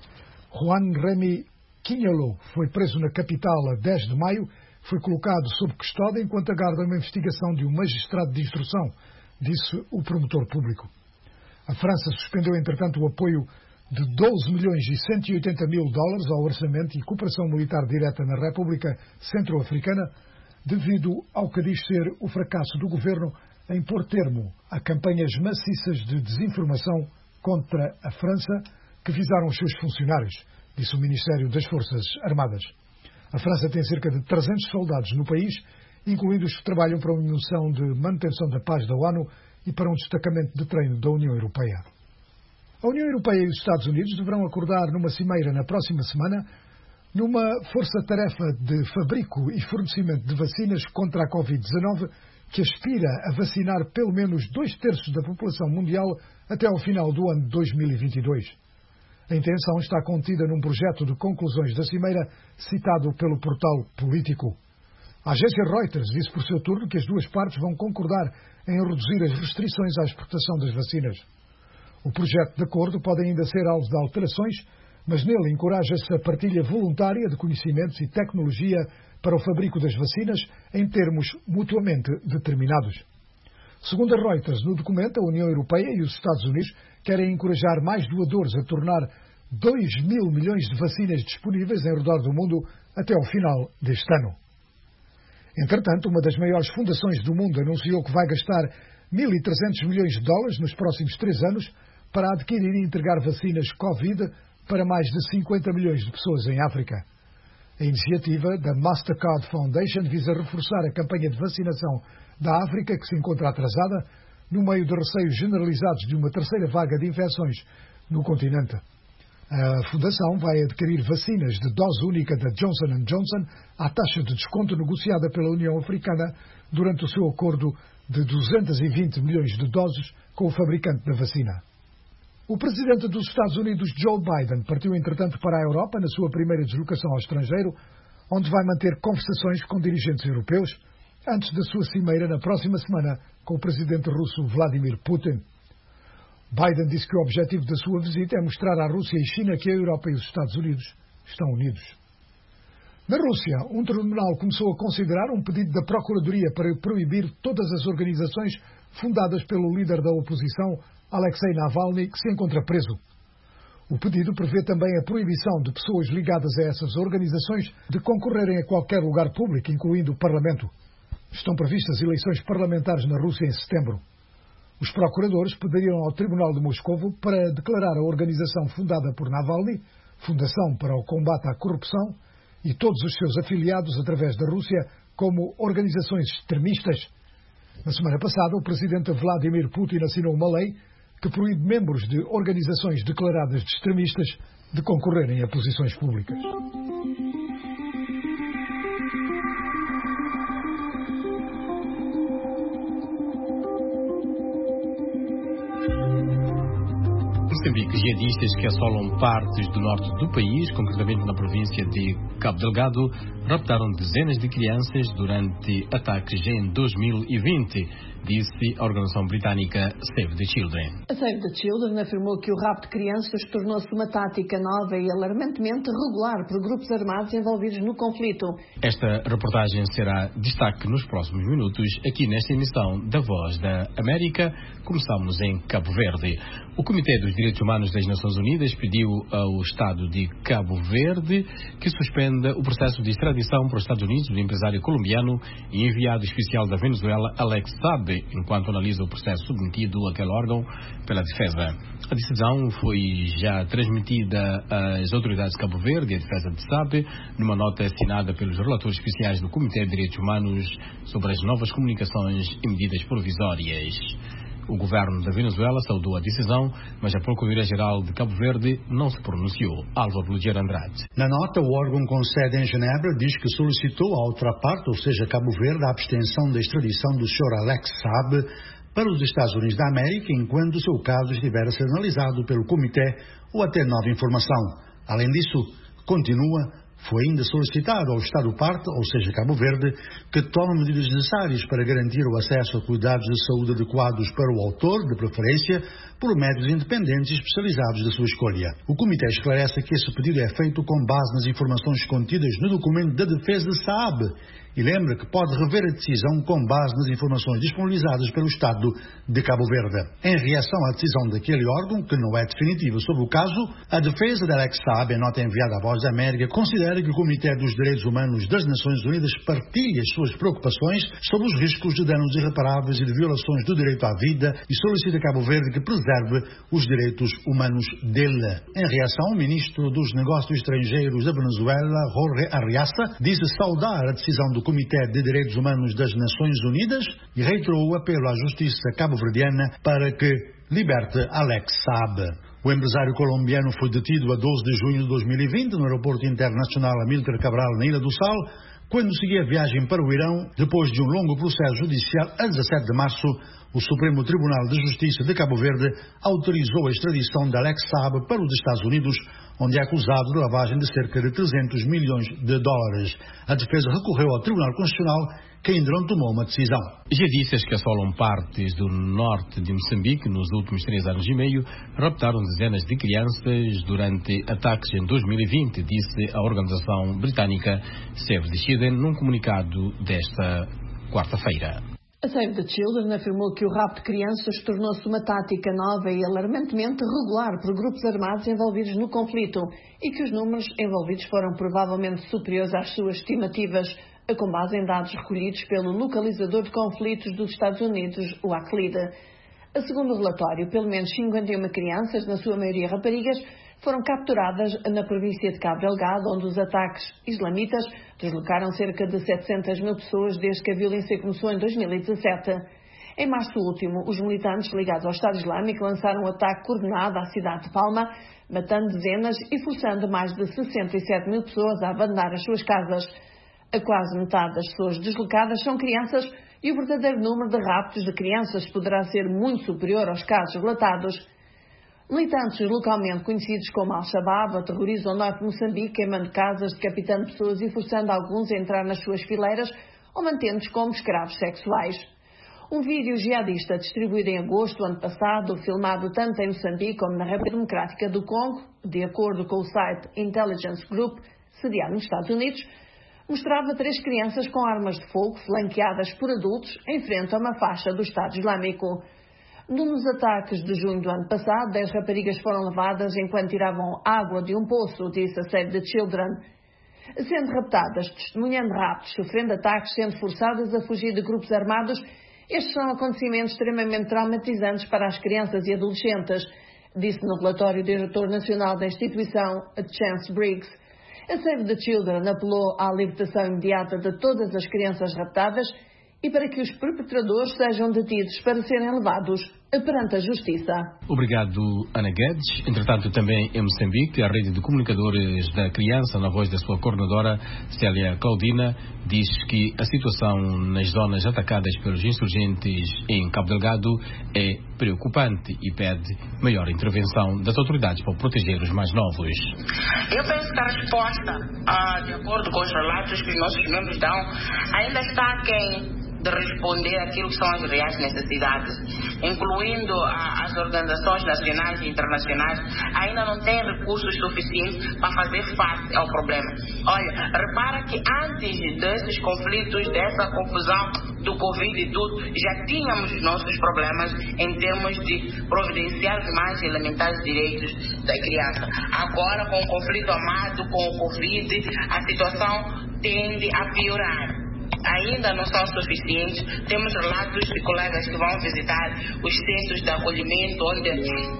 Juan Remy Quinhalo foi preso na capital a dez de maio, foi colocado sob custódia enquanto aguarda uma investigação de um magistrado de instrução, disse o promotor público. A França suspendeu, entretanto, o apoio de doze milhões e cento e oitenta mil dólares ao orçamento e cooperação militar direta na República Centro-Africana, devido ao que diz ser o fracasso do governo em pôr termo a campanhas maciças de desinformação contra a França que visaram os seus funcionários, disse o Ministério das Forças Armadas. A França tem cerca de trezentos soldados no país, incluindo os que trabalham para uma missão de manutenção da paz da ONU e para um destacamento de treino da União Europeia. A União Europeia e os Estados Unidos deverão acordar numa cimeira na próxima semana numa força-tarefa de fabrico e fornecimento de vacinas contra a covid dezenove que aspira a vacinar pelo menos dois terços da população mundial até ao final do ano de dois mil e vinte e dois. A intenção está contida num projeto de conclusões da cimeira citado pelo portal Político. A agência Reuters disse por seu turno que as duas partes vão concordar em reduzir as restrições à exportação das vacinas. O projeto de acordo pode ainda ser alvo de alterações, mas nele encoraja-se a partilha voluntária de conhecimentos e tecnologia para o fabrico das vacinas em termos mutuamente determinados. Segundo a Reuters, no documento, a União Europeia e os Estados Unidos querem encorajar mais doadores a tornar dois mil milhões de vacinas disponíveis em redor do mundo até ao final deste ano. Entretanto, uma das maiores fundações do mundo anunciou que vai gastar mil e trezentos milhões de dólares nos próximos três anos para adquirir e entregar vacinas Covid para mais de cinquenta milhões de pessoas em África. A iniciativa da Mastercard Foundation visa reforçar a campanha de vacinação da África, que se encontra atrasada, no meio de receios generalizados de uma terceira vaga de infecções no continente. A Fundação vai adquirir vacinas de dose única da Johnson and Johnson à taxa de desconto negociada pela União Africana durante o seu acordo de duzentos e vinte milhões de doses com o fabricante da vacina. O presidente dos Estados Unidos, Joe Biden, partiu entretanto para a Europa na sua primeira deslocação ao estrangeiro, onde vai manter conversações com dirigentes europeus antes da sua cimeira na próxima semana com o presidente russo Vladimir Putin. Biden disse que o objetivo da sua visita é mostrar à Rússia e China que a Europa e os Estados Unidos estão unidos. Na Rússia, um tribunal começou a considerar um pedido da Procuradoria para proibir todas as organizações fundadas pelo líder da oposição, Alexei Navalny, que se encontra preso. O pedido prevê também a proibição de pessoas ligadas a essas organizações de concorrerem a qualquer lugar público, incluindo o Parlamento. Estão previstas eleições parlamentares na Rússia em setembro. Os procuradores pediram ao Tribunal de Moscovo para declarar a organização fundada por Navalny, Fundação para o Combate à Corrupção, e todos os seus afiliados através da Rússia como organizações extremistas. Na semana passada, o presidente Vladimir Putin assinou uma lei que proíbe membros de organizações declaradas de extremistas de concorrerem a posições públicas. Moçambique, jihadistas que assolam partes do norte do país, concretamente na província de Cabo Delgado, raptaram dezenas de crianças durante ataques em dois mil e vinte, disse a organização britânica Save the Children. A Save the Children afirmou que o rapto de crianças tornou-se uma tática nova e alarmantemente regular por grupos armados envolvidos no conflito. Esta reportagem será destaque nos próximos minutos, aqui nesta emissão da Voz da América. Começamos em Cabo Verde. O Comitê dos Direitos Humanos das Nações Unidas pediu ao Estado de Cabo Verde que suspenda o processo de extradição para os Estados Unidos do empresário colombiano e enviado especial da Venezuela, Alex Saab, enquanto analisa o processo submetido àquele órgão pela defesa. A decisão foi já transmitida às autoridades de Cabo Verde e à defesa de Saab, numa nota assinada pelos relatores especiais do Comitê de Direitos Humanos sobre as novas comunicações e medidas provisórias. O governo da Venezuela saudou a decisão, mas a Procuradoria-Geral de Cabo Verde não se pronunciou. Álvaro Ludier Andrade. Na nota, o órgão com sede em Genebra diz que solicitou à outra parte, ou seja, Cabo Verde, a abstenção da extradição do senhor Alex Saab para os Estados Unidos da América, enquanto o seu caso estiver a ser analisado pelo Comitê ou até nova informação. Além disso, continua, foi ainda solicitado ao Estado parte, ou seja, Cabo Verde, que tome medidas necessárias para garantir o acesso a cuidados de saúde adequados para o autor, de preferência, por médicos independentes e especializados da sua escolha. O Comitê esclarece que esse pedido é feito com base nas informações contidas no documento da defesa de Saab e lembra que pode rever a decisão com base nas informações disponibilizadas pelo Estado de Cabo Verde. Em reação à decisão daquele órgão, que não é definitiva sobre o caso, a defesa de Alex Saab, em nota enviada à Voz da América, considera que o Comitê dos Direitos Humanos das Nações Unidas partilha as suas preocupações sobre os riscos de danos irreparáveis e de violações do direito à vida e solicita a Cabo Verde que preserve os direitos humanos dele. Em reação, o ministro dos Negócios Estrangeiros da Venezuela, Jorge Arriaza, disse saudar a decisão do Comitê de Direitos Humanos das Nações Unidas e reiterou o apelo à justiça cabo-verdiana para que liberte Alex Saab. O empresário colombiano foi detido a doze de junho de dois mil e vinte no aeroporto internacional Amílcar Cabral, na Ilha do Sal, quando seguia a viagem para o Irão. Depois de um longo processo judicial, a dezassete de março, o Supremo Tribunal de Justiça de Cabo Verde autorizou a extradição de Alex Saab para os Estados Unidos, onde é acusado de lavagem de cerca de trezentos milhões de dólares. A defesa recorreu ao Tribunal Constitucional, que ainda não tomou uma decisão. Jihadistas que assolam partes do norte de Moçambique nos últimos três anos e meio raptaram dezenas de crianças durante ataques em dois mil e vinte, disse a organização britânica Save the Children num comunicado desta quarta-feira. A Save the Children afirmou que o rapto de crianças tornou-se uma tática nova e alarmantemente regular por grupos armados envolvidos no conflito e que os números envolvidos foram provavelmente superiores às suas estimativas, com base em dados recolhidos pelo localizador de conflitos dos Estados Unidos, o ACLIDA. Segundo o relatório, pelo menos cinquenta e uma crianças, na sua maioria raparigas, foram capturadas na província de Cabo Delgado, onde os ataques islamitas deslocaram cerca de setecentas mil pessoas desde que a violência começou em dois mil e dezassete. Em março último, os militantes ligados ao Estado Islâmico lançaram um ataque coordenado à cidade de Palma, matando dezenas e forçando mais de sessenta e sete mil pessoas a abandonar as suas casas. A quase metade das pessoas deslocadas são crianças e o verdadeiro número de raptos de crianças poderá ser muito superior aos casos relatados. Militantes localmente conhecidos como Al-Shabaab aterrorizam o norte de Moçambique, queimando casas, decapitando pessoas e forçando alguns a entrar nas suas fileiras ou mantendo-os como escravos sexuais. Um vídeo jihadista distribuído em agosto do ano passado, filmado tanto em Moçambique como na República Democrática do Congo, de acordo com o site Intelligence Group, sediado nos Estados Unidos, mostrava três crianças com armas de fogo flanqueadas por adultos em frente a uma faixa do Estado Islâmico. Num dos ataques de junho do ano passado, dez raparigas foram levadas enquanto tiravam água de um poço, disse a Save the Children. Sendo raptadas, testemunhando raptos, sofrendo ataques, sendo forçadas a fugir de grupos armados, estes são acontecimentos extremamente traumatizantes para as crianças e adolescentes, disse no relatório o diretor nacional da instituição, Chance Briggs. A Save the Children apelou à libertação imediata de todas as crianças raptadas e para que os perpetradores sejam detidos para serem levados perante a justiça. Obrigado, Ana Guedes. Entretanto, também em Moçambique, a rede de comunicadores da criança, na voz da sua coordenadora, Célia Claudina, diz que a situação nas zonas atacadas pelos insurgentes em Cabo Delgado é preocupante e pede maior intervenção das autoridades para proteger os mais novos. Eu penso que a resposta, ah, de acordo com os relatos que os nossos membros dão, ainda está aquém de responder àquilo que são as reais necessidades, incluindo a, as organizações nacionais e internacionais, ainda não têm recursos suficientes para fazer face ao problema. Olha, repara que antes desses conflitos, dessa confusão do Covid e tudo, já tínhamos os nossos problemas em termos de providenciar os mais elementares direitos da criança. Agora, com o conflito armado, com o Covid, a situação tende a piorar. Ainda não são suficientes. Temos relatos de colegas que vão visitar os centros de acolhimento, onde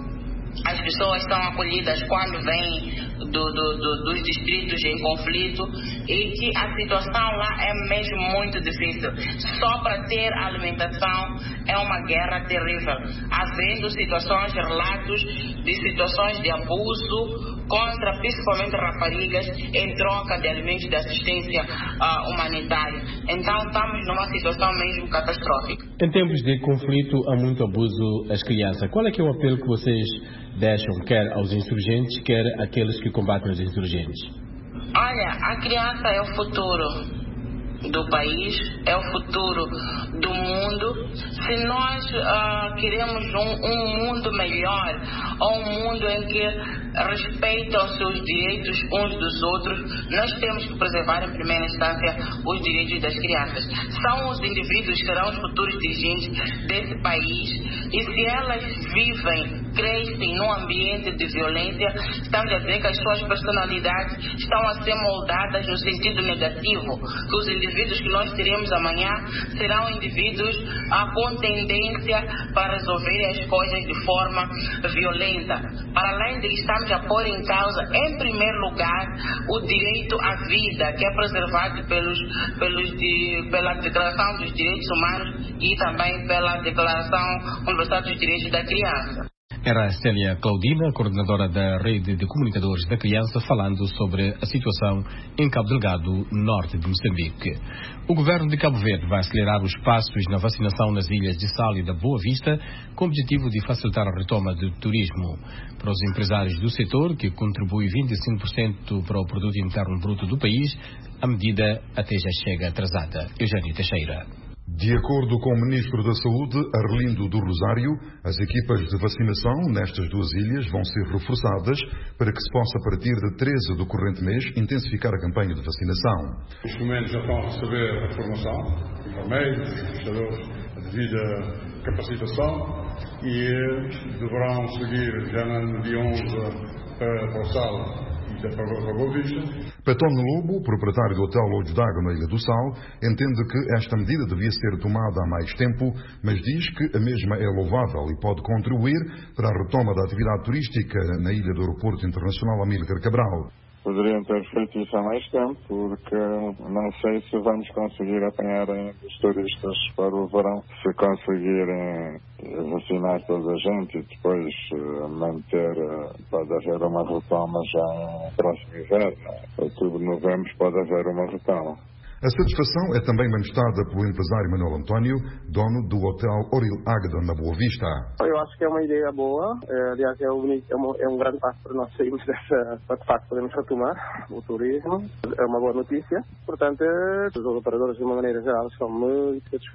as pessoas são acolhidas quando vêm do, do, do, dos distritos em conflito, e que a situação lá é mesmo muito difícil. Só para ter alimentação é uma guerra terrível, havendo situações, relatos de situações de abuso contra principalmente raparigas em troca de alimentos de assistência uh, humanitária. Então estamos numa situação mesmo catastrófica. Em tempos de conflito há muito abuso às crianças. Qual é que é o apelo que vocês deixam, quer aos insurgentes, quer àqueles que combatem os insurgentes? Olha, a criança é o futuro do país, é o futuro do mundo. Se nós uh, queremos um, um mundo melhor, ou um mundo em que respeitam os seus direitos uns dos outros, nós temos que preservar em primeira instância os direitos das crianças. São os indivíduos que serão os futuros dirigentes desse país, e se elas vivem, crescem num ambiente de violência, estamos a dizer que as suas personalidades estão a ser moldadas no sentido negativo, que os indivíduos que nós teremos amanhã serão indivíduos ah, com tendência para resolverem as coisas de forma violenta. Para além de estamos a pôr em causa, em primeiro lugar, o direito à vida, que é preservado pelos, pelos de, pela Declaração dos Direitos Humanos e também pela Declaração Universal dos Direitos da Criança. Era a Célia Claudina, coordenadora da Rede de Comunicadores da Criança, falando sobre a situação em Cabo Delgado, norte de Moçambique. O governo de Cabo Verde vai acelerar os passos na vacinação nas ilhas de Sal e da Boa Vista, com o objetivo de facilitar a retoma do turismo. Para os empresários do setor, que contribui vinte e cinco por cento para o produto interno bruto do país, a medida até já chega atrasada. Eugênio Teixeira. De acordo com o Ministro da Saúde, Arlindo do Rosário, as equipas de vacinação nestas duas ilhas vão ser reforçadas para que se possa, a partir de treze do corrente mês, intensificar a campanha de vacinação. Os momentos já estão a receber a formação, enfermeiros, prestadores, a devida capacitação, e deverão seguir já no dia onze para, para o Sal. Petone Lobo, proprietário do Hotel Olhos d'Água na Ilha do Sal, entende que esta medida devia ser tomada há mais tempo, mas diz que a mesma é louvável e pode contribuir para a retoma da atividade turística na ilha do Aeroporto Internacional Amílcar Cabral. Poderiam ter feito isso há mais tempo, porque não sei se vamos conseguir apanhar os turistas para o verão. Se conseguirem vacinar toda a gente e depois manter, pode haver uma retoma já no próximo inverno. Outubro, novembro, pode haver uma retoma. A satisfação é também manifestada pelo empresário Manuel António, dono do Hotel Oril Águeda, na Boa Vista. Eu acho que é uma ideia boa. É, aliás, é, um, é, uma, é um grande passo para nós sairmos dessa, para de facto podemos retomar o turismo. É uma boa notícia. Portanto, os operadores, de uma maneira geral, estão muito satisfeitos.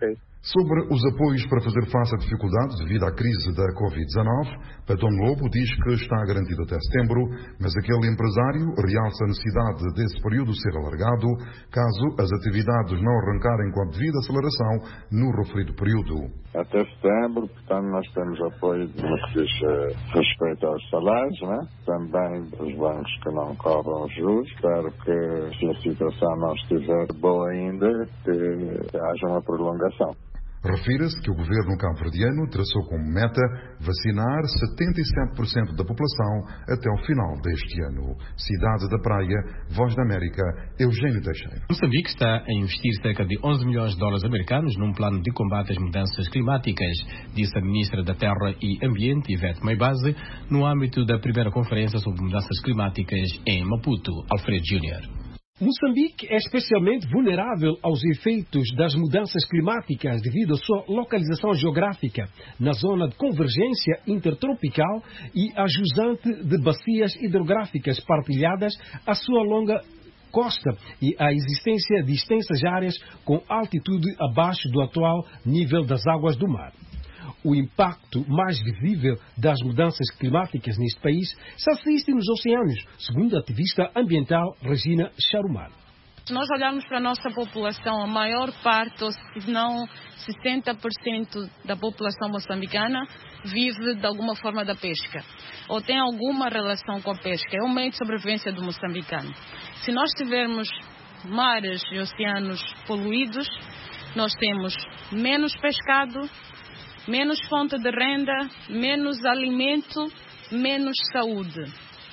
Sobre os apoios para fazer face a dificuldades devido à crise da covid dezenove, Paton Lobo diz que está garantido até setembro, mas aquele empresário realça a necessidade desse período ser alargado, caso as atividades não arrancarem com a devida aceleração no referido período. Até setembro, portanto, nós temos apoio no que diz respeito aos salários, né? Também dos bancos que não cobram juros. Espero que, se a situação não estiver boa ainda, que haja uma prolongação. Refira-se que o governo cabo-verdiano traçou como meta vacinar setenta e sete por cento da população até o final deste ano. Cidade da Praia, Voz da América, Eugênio Teixeira. Moçambique está a investir cerca de onze milhões de dólares americanos num plano de combate às mudanças climáticas, disse a ministra da Terra e Ambiente, Ivete Maibaze, no âmbito da primeira conferência sobre mudanças climáticas em Maputo. Alfredo Júnior. Moçambique é especialmente vulnerável aos efeitos das mudanças climáticas devido à sua localização geográfica na zona de convergência intertropical e a jusante de bacias hidrográficas partilhadas à sua longa costa e a existência de extensas áreas com altitude abaixo do atual nível das águas do mar. O impacto mais visível das mudanças climáticas neste país se assiste nos oceanos, segundo a ativista ambiental Regina Charumar. Se nós olharmos para a nossa população, a maior parte, ou se não sessenta por cento da população moçambicana, vive de alguma forma da pesca, ou tem alguma relação com a pesca. É o meio de sobrevivência do moçambicano. Se nós tivermos mares e oceanos poluídos, nós temos menos pescado, menos fonte de renda, menos alimento, menos saúde.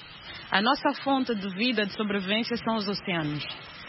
A nossa fonte de vida, de sobrevivência, são os oceanos.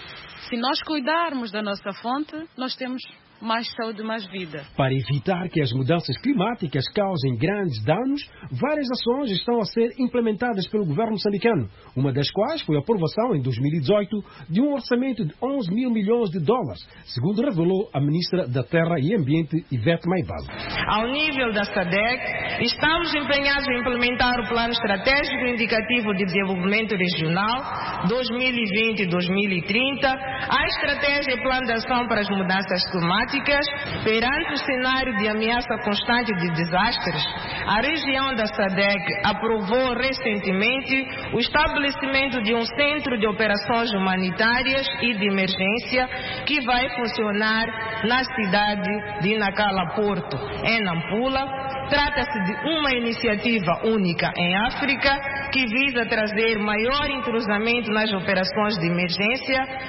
Se nós cuidarmos da nossa fonte, nós temos mais saúde e mais vida. Para evitar que as mudanças climáticas causem grandes danos, várias ações estão a ser implementadas pelo governo moçambicano, uma das quais foi a aprovação em dois mil e dezoito de um orçamento de onze mil milhões de dólares, segundo revelou a ministra da Terra e Ambiente, Ivete Maibaze. Ao nível da SADC, estamos empenhados em implementar o Plano Estratégico Indicativo de Desenvolvimento Regional dois mil e vinte a dois mil e trinta, a Estratégia e Plano de Ação para as Mudanças Climáticas. Perante o cenário de ameaça constante de desastres, a região da SADC aprovou recentemente o estabelecimento de um centro de operações humanitárias e de emergência que vai funcionar na cidade de Nacala Porto, em Nampula. Trata-se de uma iniciativa única em África que visa trazer maior entrosamento nas operações de emergência.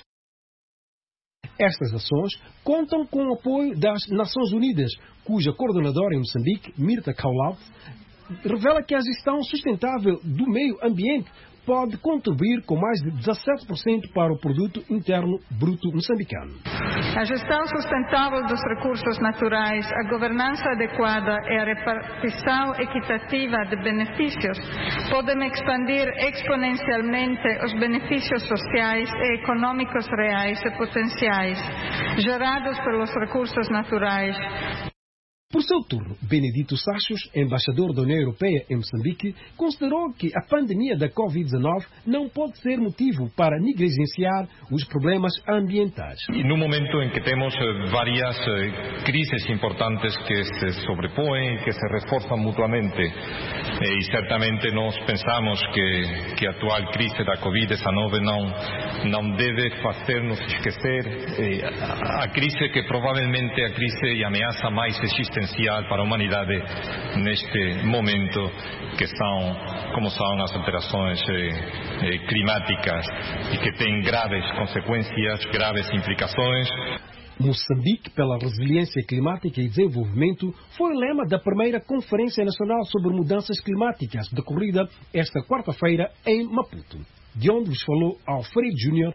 Estas ações contam com o apoio das Nações Unidas, cuja coordenadora em Moçambique, Mirta Kaulaut, revela que a gestão sustentável do meio ambiente pode contribuir com mais de dezassete por cento para o produto interno bruto moçambicano. A gestão sustentável dos recursos naturais, a governança adequada e a repartição equitativa de benefícios podem expandir exponencialmente os benefícios sociais e econômicos reais e potenciais gerados pelos recursos naturais. Por seu turno, Benedito Sachos, embaixador da União Europeia em Moçambique, considerou que a pandemia da covid dezenove não pode ser motivo para negligenciar os problemas ambientais. E no momento em que temos várias crises importantes que se sobrepõem, que se reforçam mutuamente, e certamente nós pensamos que, que a atual crise da covid dezenove não, não deve fazer-nos esquecer a crise que provavelmente é a crise e ameaça mais existencial para a humanidade neste momento, que são, como são as alterações eh, eh, climáticas e que têm graves consequências, graves implicações. Moçambique pela resiliência climática e desenvolvimento foi o lema da primeira Conferência Nacional sobre Mudanças Climáticas, decorrida esta quarta-feira em Maputo, de onde vos falou Alfredo Júnior.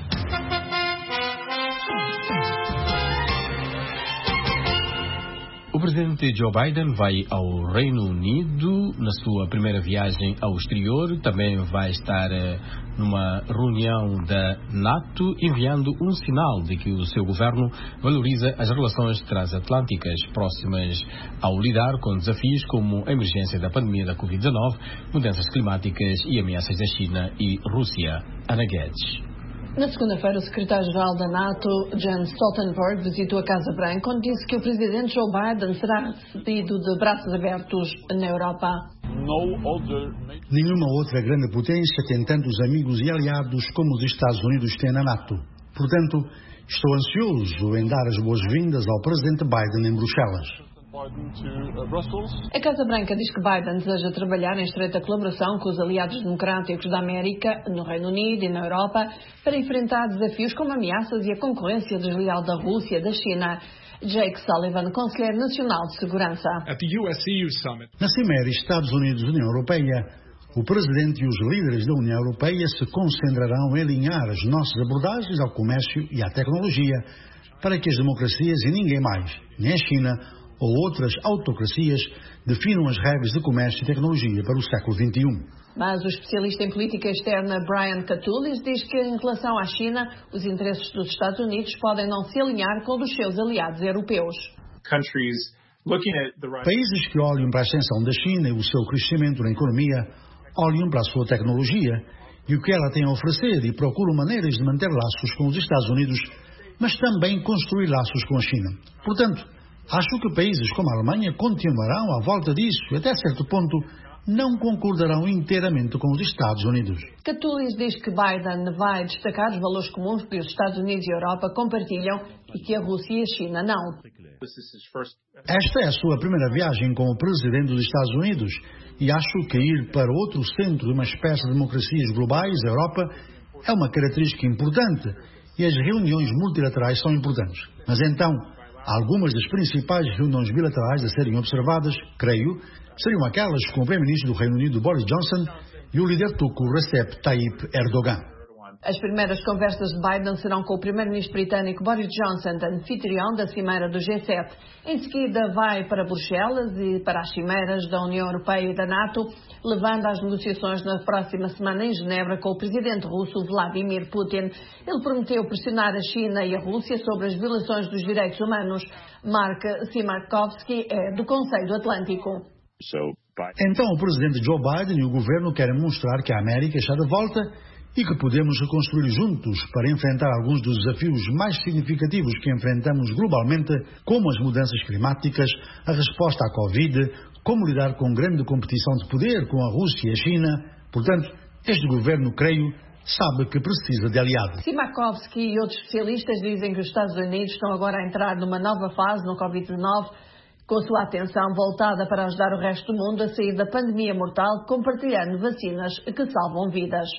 O O presidente Joe Biden vai ao Reino Unido na sua primeira viagem ao exterior. Também vai estar eh, numa reunião da NATO, enviando um sinal de que o seu governo valoriza as relações transatlânticas próximas ao lidar com desafios como a emergência da pandemia da covid dezenove, mudanças climáticas e ameaças da China e Rússia. Ana Guedes. Na segunda-feira, o secretário-geral da NATO, Jens Stoltenberg, visitou a Casa Branca, onde disse que o presidente Joe Biden será recebido de braços abertos na Europa. Nenhuma outra grande potência tem tantos amigos e aliados como os Estados Unidos têm na NATO. Portanto, estou ansioso em dar as boas-vindas ao presidente Biden em Bruxelas. A Casa Branca diz que Biden deseja trabalhar em estreita colaboração com os aliados democráticos da América, no Reino Unido e na Europa, para enfrentar desafios como ameaças e a concorrência desleal da Rússia e da China. Jake Sullivan, conselheiro nacional de segurança. Na Cimeira Estados Unidos-União Europeia, o presidente e os líderes da União Europeia se concentrarão em alinhar as nossas abordagens ao comércio e à tecnologia para que as democracias e ninguém mais, nem a China ou outras autocracias, definam as regras de comércio e tecnologia para o século vinte e um. Mas o especialista em política externa Brian Katulis diz que, em relação à China, os interesses dos Estados Unidos podem não se alinhar com os dos seus aliados europeus. Países que olham para a ascensão da China e o seu crescimento na economia, olham para a sua tecnologia e o que ela tem a oferecer e procuram maneiras de manter laços com os Estados Unidos, mas também construir laços com a China. Portanto, acho que países como a Alemanha continuarão à volta disso e, até certo ponto, não concordarão inteiramente com os Estados Unidos. Katulis diz que Biden vai destacar os valores comuns que os Estados Unidos e a Europa compartilham e que a Rússia e a China não. Esta é a sua primeira viagem como presidente dos Estados Unidos e acho que ir para outro centro de uma espécie de democracias globais, a Europa, é uma característica importante e as reuniões multilaterais são importantes. Mas então, algumas das principais reuniões bilaterais a serem observadas, creio, seriam aquelas com o primeiro-ministro do Reino Unido, Boris Johnson, e o líder turco, Recep Tayyip Erdogan. As primeiras conversas de Biden serão com o primeiro-ministro britânico Boris Johnson, anfitrião da Cimeira do G sete. Em seguida, vai para Bruxelas e para as cimeiras da União Europeia e da NATO, levando às negociações na próxima semana em Genebra com o presidente russo Vladimir Putin. Ele prometeu pressionar a China e a Rússia sobre as violações dos direitos humanos. Mark Simarkovsky é do Conselho Atlântico. Então, o presidente Joe Biden e o governo querem mostrar que a América está de volta e que podemos reconstruir juntos para enfrentar alguns dos desafios mais significativos que enfrentamos globalmente, como as mudanças climáticas, a resposta à Covid, como lidar com grande competição de poder com a Rússia e a China. Portanto, este governo, creio, sabe que precisa de aliados. Simarkovsky e outros especialistas dizem que os Estados Unidos estão agora a entrar numa nova fase no covid dezenove, com sua atenção voltada para ajudar o resto do mundo a sair da pandemia mortal, compartilhando vacinas que salvam vidas.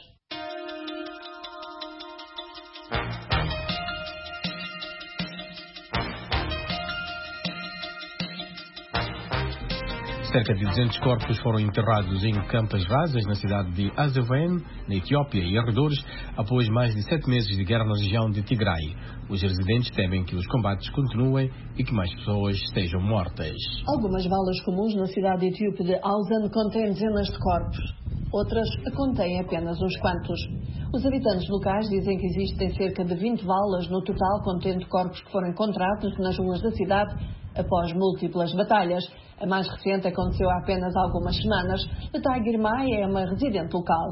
Cerca de duzentos corpos foram enterrados em campas rasas na cidade de Azeven, na Etiópia e arredores, após mais de sete meses de guerra na região de Tigray. Os residentes temem que os combates continuem e que mais pessoas estejam mortas. Algumas valas comuns na cidade etíope de Alzan contêm dezenas de corpos. Outras contêm apenas uns quantos. Os habitantes locais dizem que existem cerca de vinte valas no total contendo corpos que foram encontrados nas ruas da cidade após múltiplas batalhas. A mais recente aconteceu há apenas algumas semanas. Letay Girmay é uma residente local.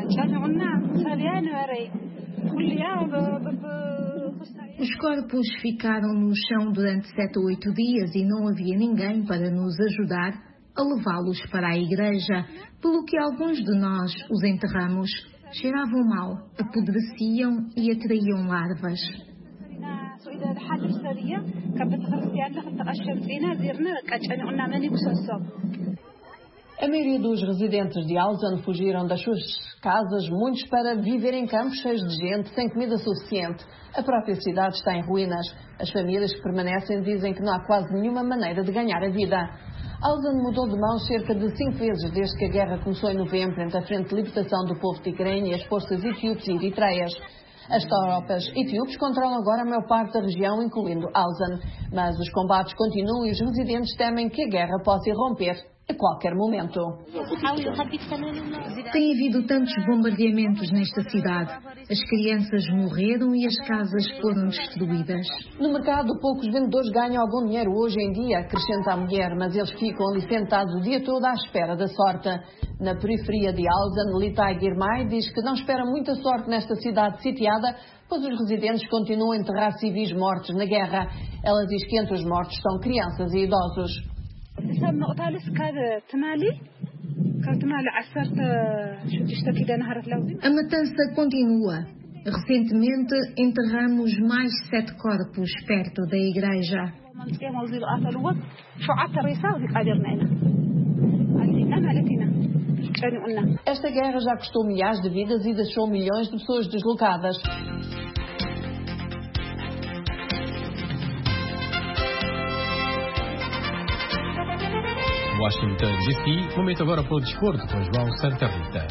Os corpos ficaram no chão durante sete ou oito dias e não havia ninguém para nos ajudar a levá-los para a igreja, pelo que alguns de nós os enterramos. Cheiravam mal, apodreciam e atraíam larvas. A maioria dos residentes de Alzan fugiram das suas casas, muitos para viver em campos cheios de gente, sem comida suficiente. A própria cidade está em ruínas. As famílias que permanecem dizem que não há quase nenhuma maneira de ganhar a vida. Alzan mudou de mãos cerca de cinco vezes desde que a guerra começou em novembro entre a Frente de Libertação do Povo Tigrenho e as forças etíopes e eritreias. As tropas etíopes controlam agora a maior parte da região, incluindo Alzan. Mas os combates continuam e os residentes temem que a guerra possa irromper a qualquer momento. Tem havido tantos bombardeamentos nesta cidade. As crianças morreram e as casas foram destruídas. No mercado, poucos vendedores ganham algum dinheiro hoje em dia, acrescenta a mulher, mas eles ficam ali sentados o dia todo à espera da sorte. Na periferia de Alzan, Litai Girmay diz que não espera muita sorte nesta cidade sitiada, pois os residentes continuam a enterrar civis mortos na guerra. Ela diz que entre os mortos são crianças e idosos. A matança continua. Recentemente enterramos mais sete corpos perto da igreja. Esta guerra já custou milhares de vidas e deixou milhões de pessoas deslocadas. Washington D C, momento agora para o desporto com João Santa Rita.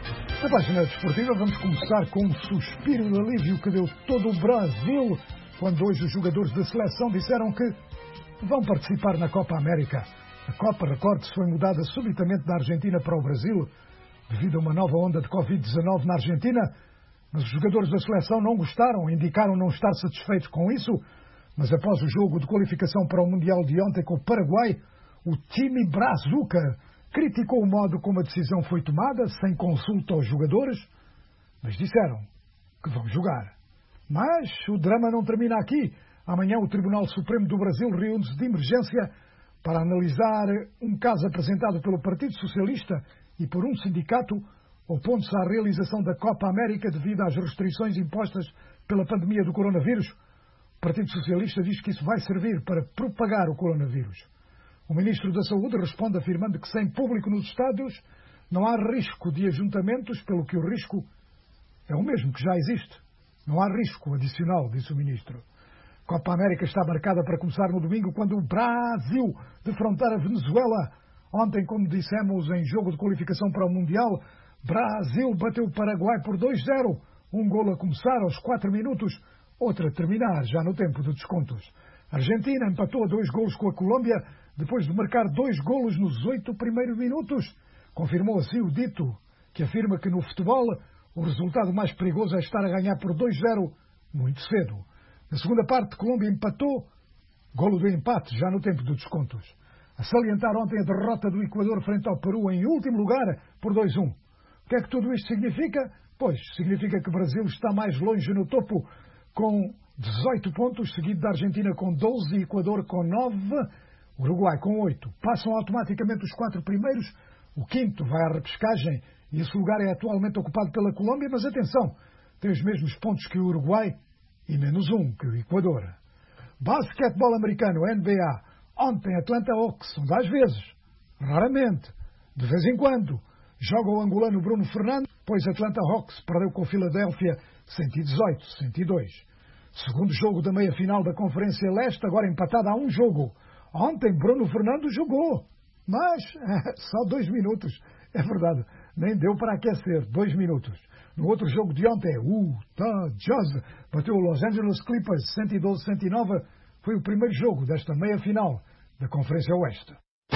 Na página desportiva vamos começar com um suspiro de alívio que deu todo o Brasil quando hoje os jogadores da seleção disseram que vão participar na Copa América. A Copa, recorde-se, foi mudada subitamente da Argentina para o Brasil devido a uma nova onda de covid dezanove na Argentina, mas os jogadores da seleção não gostaram, indicaram não estar satisfeitos com isso, mas após o jogo de qualificação para o Mundial de ontem com o Paraguai, o time Brazuca criticou o modo como a decisão foi tomada, sem consulta aos jogadores, mas disseram que vão jogar. Mas o drama não termina aqui. Amanhã o Tribunal Supremo do Brasil reúne-se de emergência para analisar um caso apresentado pelo Partido Socialista e por um sindicato opondo-se à realização da Copa América devido às restrições impostas pela pandemia do coronavírus. O Partido Socialista diz que isso vai servir para propagar o coronavírus. O Ministro da Saúde responde afirmando que sem público nos estádios não há risco de ajuntamentos, pelo que o risco é o mesmo que já existe. Não há risco adicional, disse o Ministro. A Copa América está marcada para começar no domingo, quando o Brasil defrontar a Venezuela. Ontem, como dissemos, em jogo de qualificação para o Mundial, Brasil bateu o Paraguai por dois a zero. Um golo a começar aos quatro minutos, outro a terminar, já no tempo de descontos. A Argentina empatou a dois golos com a Colômbia, depois de marcar dois golos nos oito primeiros minutos. Confirmou assim o dito, que afirma que no futebol o resultado mais perigoso é estar a ganhar por dois a zero muito cedo. Na segunda parte, Colômbia empatou, golo do empate, já no tempo de descontos. A salientar ontem a derrota do Equador frente ao Peru em último lugar por dois a um. O que é que tudo isto significa? Pois, significa que o Brasil está mais longe no topo, com dezoito pontos, seguido da Argentina com doze, Equador com nove, Uruguai com oito. Passam automaticamente os quatro primeiros, o quinto vai à repescagem e esse lugar é atualmente ocupado pela Colômbia, mas atenção, tem os mesmos pontos que o Uruguai e menos um que o Equador. Basquetebol americano, N B A. Ontem Atlanta Hawks, onde às vezes, raramente, de vez em quando, joga o angolano Bruno Fernandes, pois Atlanta Hawks perdeu com Filadélfia cento e dezoito a cento e dois. Segundo jogo da meia-final da Conferência Leste, agora empatada a um jogo. Ontem Bruno Fernandes jogou, mas só dois minutos. É verdade, nem deu para aquecer, dois minutos. No outro jogo de ontem, o Utah Jazz bateu o Los Angeles Clippers cento e doze a cento e nove. Foi o primeiro jogo desta meia-final da Conferência Oeste.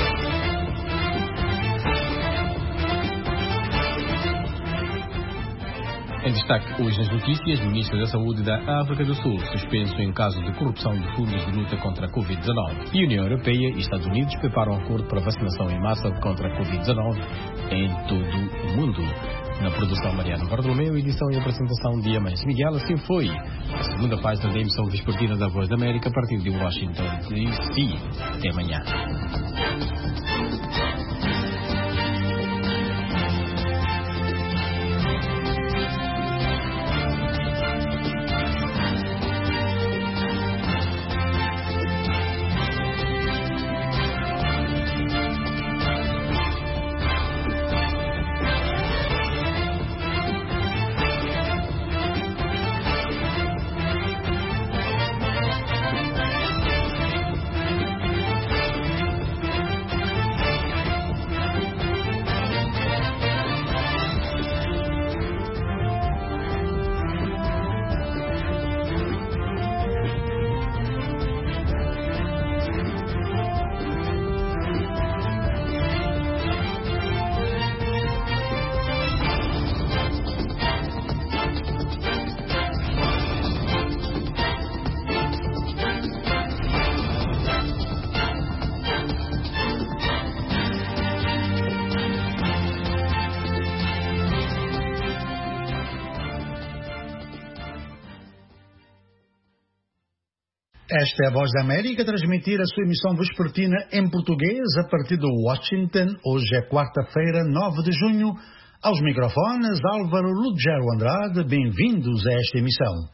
Em destaque hoje nas notícias, o Ministro da Saúde da África do Sul suspenso em caso de corrupção de fundos de luta contra a covid dezanove. E a União Europeia e Estados Unidos preparam um acordo para vacinação em massa contra a covid dezanove em todo o mundo. Na produção, Mariana Bartolomeu, edição e apresentação de Amâncio Miguel. Assim foi a segunda página da emissão vespertina da Voz da América a partir de Washington D C. Até amanhã. Esta é a Voz da América, a transmitir a sua emissão vespertina em português a partir de Washington. Hoje é quarta-feira, nove de junho. Aos microfones, Álvaro Lugero Andrade. Bem-vindos a esta emissão.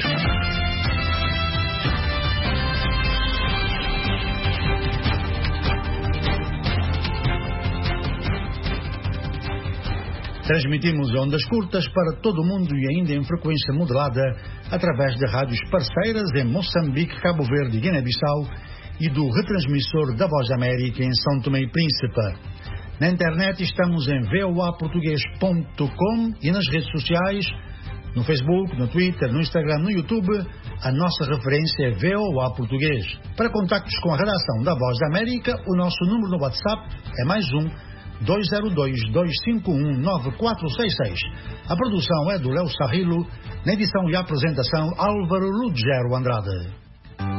Transmitimos ondas curtas para todo o mundo e ainda em frequência modulada através de rádios parceiras em Moçambique, Cabo Verde e Guiné-Bissau e do retransmissor da Voz da América em São Tomé e Príncipe. Na internet estamos em v o a português ponto com e nas redes sociais, no Facebook, no Twitter, no Instagram, no YouTube, a nossa referência é V O A Português. Para contactos com a redação da Voz da América, o nosso número no WhatsApp é mais um dois zero dois, dois cinco um, nove quatro seis seis. A produção é do Léo Sarrilo, na edição e apresentação Álvaro Lugero Andrade.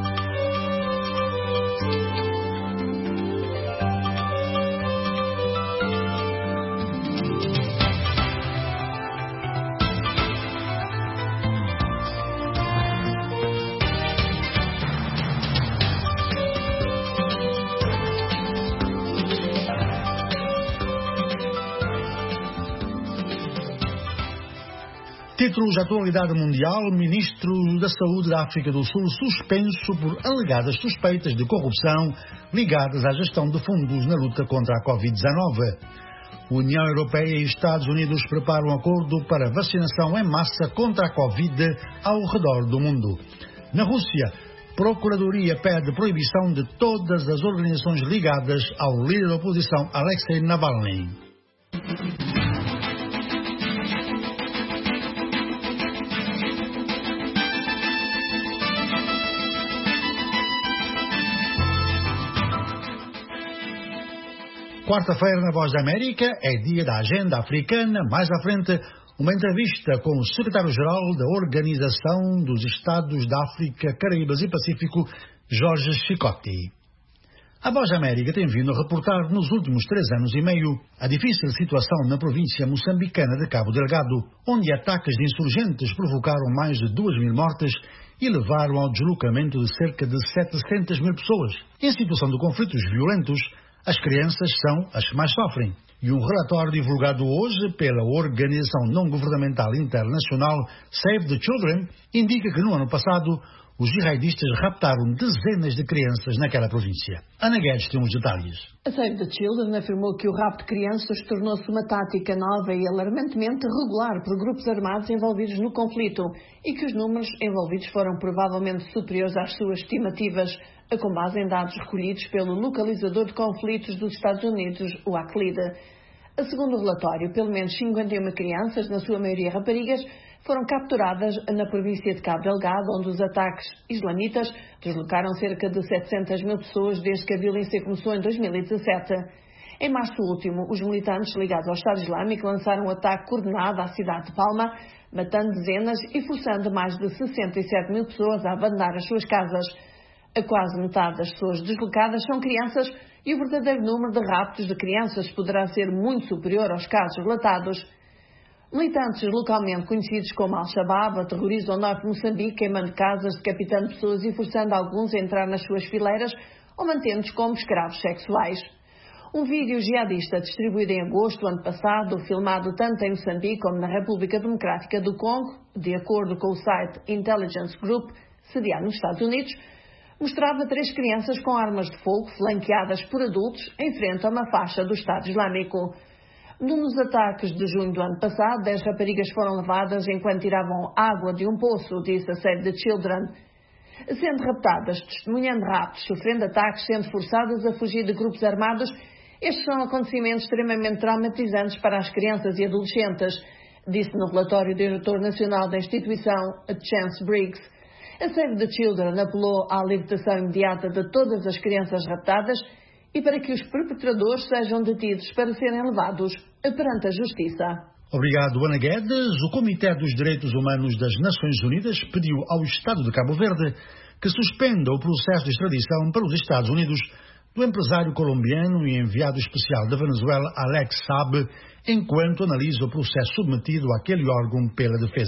Títulos de atualidade mundial: Ministro da Saúde da África do Sul suspenso por alegadas suspeitas de corrupção ligadas à gestão de fundos na luta contra a covid dezenove. União Europeia e Estados Unidos preparam um acordo para vacinação em massa contra a Covid ao redor do mundo. Na Rússia, Procuradoria pede proibição de todas as organizações ligadas ao líder da oposição Alexei Navalny. Quarta-feira na Voz da América é dia da agenda africana. Mais à frente, uma entrevista com o secretário-geral da Organização dos Estados da África, Caraíbas e Pacífico, Jorge Chicotti. A Voz da América tem vindo a reportar nos últimos três anos e meio a difícil situação na província moçambicana de Cabo Delgado, onde ataques de insurgentes provocaram mais de duas mil mortes e levaram ao deslocamento de cerca de setecentas mil pessoas. Em situação de conflitos violentos, as crianças são as que mais sofrem. E um relatório divulgado hoje pela organização não-governamental internacional Save the Children indica que no ano passado os jihadistas raptaram dezenas de crianças naquela província. Ana Guedes tem os detalhes. A Save the Children afirmou que o rapto de crianças tornou-se uma tática nova e alarmantemente regular por grupos armados envolvidos no conflito e que os números envolvidos foram provavelmente superiores às suas estimativas, com base em dados recolhidos pelo localizador de conflitos dos Estados Unidos, o ACLID. Segundo o relatório, pelo menos cinquenta e uma crianças, na sua maioria raparigas, foram capturadas na província de Cabo Delgado, onde os ataques islamitas deslocaram cerca de setecentas mil pessoas desde que a violência começou em dois mil e dezassete. Em março último, os militantes ligados ao Estado Islâmico lançaram um ataque coordenado à cidade de Palma, matando dezenas e forçando mais de sessenta e sete mil pessoas a abandonar as suas casas. A quase metade das pessoas deslocadas são crianças e o verdadeiro número de raptos de crianças poderá ser muito superior aos casos relatados. Militantes localmente conhecidos como Al-Shabaab aterrorizam o norte de Moçambique, queimando casas, decapitando pessoas e forçando alguns a entrar nas suas fileiras ou mantendo-os como escravos sexuais. Um vídeo jihadista distribuído em agosto do ano passado, filmado tanto em Moçambique como na República Democrática do Congo, de acordo com o site Intelligence Group, sediado nos Estados Unidos, mostrava três crianças com armas de fogo, flanqueadas por adultos, em frente a uma faixa do Estado Islâmico. Num dos ataques de junho do ano passado, dez raparigas foram levadas enquanto tiravam água de um poço, disse a Save the Children. Sendo raptadas, testemunhando raptos, sofrendo ataques, sendo forçadas a fugir de grupos armados, estes são acontecimentos extremamente traumatizantes para as crianças e adolescentes, disse no relatório o diretor nacional da instituição, Chance Briggs. A Save the Children apelou à libertação imediata de todas as crianças raptadas e para que os perpetradores sejam detidos para serem levados perante a justiça. Obrigado, Ana Guedes. O Comitê dos Direitos Humanos das Nações Unidas pediu ao Estado de Cabo Verde que suspenda o processo de extradição para os Estados Unidos do empresário colombiano e enviado especial da Venezuela, Alex Saab, enquanto analisa o processo submetido àquele órgão pela defesa.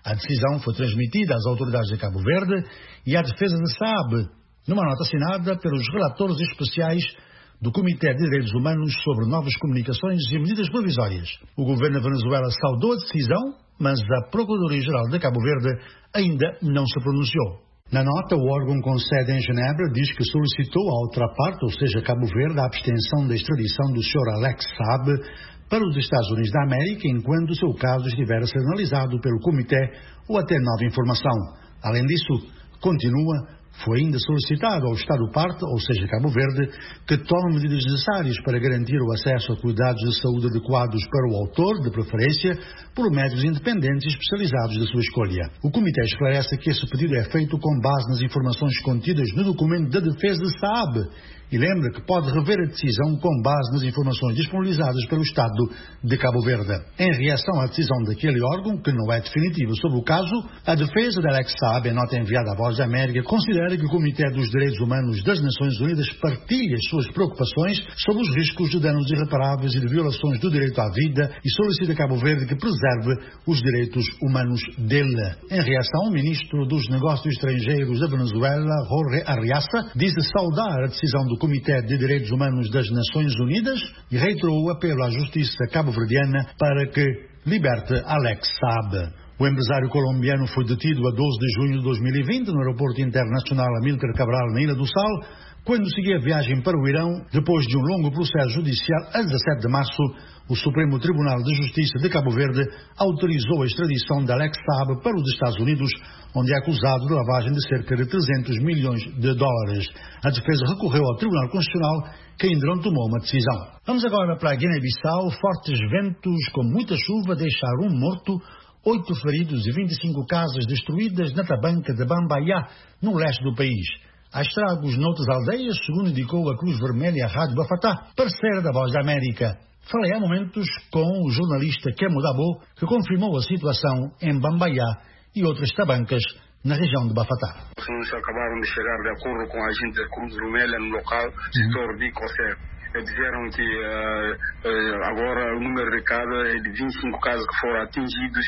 A decisão foi transmitida às autoridades de Cabo Verde e à defesa de S A B, numa nota assinada pelos relatores especiais do Comitê de Direitos Humanos sobre Novas Comunicações e Medidas Provisórias. O governo da Venezuela saudou a decisão, mas a Procuradoria-Geral de Cabo Verde ainda não se pronunciou. Na nota, o órgão com sede em Genebra diz que solicitou à outra parte, ou seja, Cabo Verde, a abstenção da extradição do senhor Alex Saab para os Estados Unidos da América, enquanto o seu caso estiver a ser analisado pelo Comitê ou até nova informação. Além disso, continua, foi ainda solicitado ao Estado-parte, ou seja, Cabo Verde, que tome medidas necessárias para garantir o acesso a cuidados de saúde adequados para o autor, de preferência, por médicos independentes e especializados da sua escolha. O Comitê esclarece que esse pedido é feito com base nas informações contidas no documento da defesa de S A B e lembra que pode rever a decisão com base nas informações disponibilizadas pelo Estado de Cabo Verde. Em reação à decisão daquele órgão, que não é definitiva sobre o caso, a defesa de Alex Saab, em nota enviada à Voz da América, considera que o Comitê dos Direitos Humanos das Nações Unidas partilha as suas preocupações sobre os riscos de danos irreparáveis e de violações do direito à vida e solicita a Cabo Verde que preserve os direitos humanos dele. Em reação, o ministro dos Negócios Estrangeiros da Venezuela, Jorge Arriaza, disse saudar a decisão do Comitê de Direitos Humanos das Nações Unidas e reiterou o apelo à justiça cabo-verdiana para que liberte Alex Saab. O empresário colombiano foi detido a doze de junho de dois mil e vinte no aeroporto internacional Amílcar Cabral, na Ilha do Sal, quando seguia a viagem para o Irão. Depois de um longo processo judicial, a dezassete de março, o Supremo Tribunal de Justiça de Cabo Verde autorizou a extradição de Alex Saab para os Estados Unidos, onde é acusado de lavagem de cerca de trezentos milhões de dólares. A defesa recorreu ao Tribunal Constitucional, que ainda não tomou uma decisão. Vamos agora para a Guiné-Bissau. Fortes ventos com muita chuva deixaram um morto, oito feridos e vinte e cinco casas destruídas na tabanca de Bambayá, no leste do país. Há estragos noutras aldeias, segundo indicou a Cruz Vermelha Rádio Bafatá, parceira da Voz da América. Falei há momentos com o jornalista Kemo Dabo, que confirmou a situação em Bambayá e outras tabancas na região de Bafatá. Os acabaram de chegar, de acordo com a agente da Cruz Vermelha no local, setor de Cossé. Disseram que uh, uh, agora o número de casos é de vinte e cinco casos que foram atingidos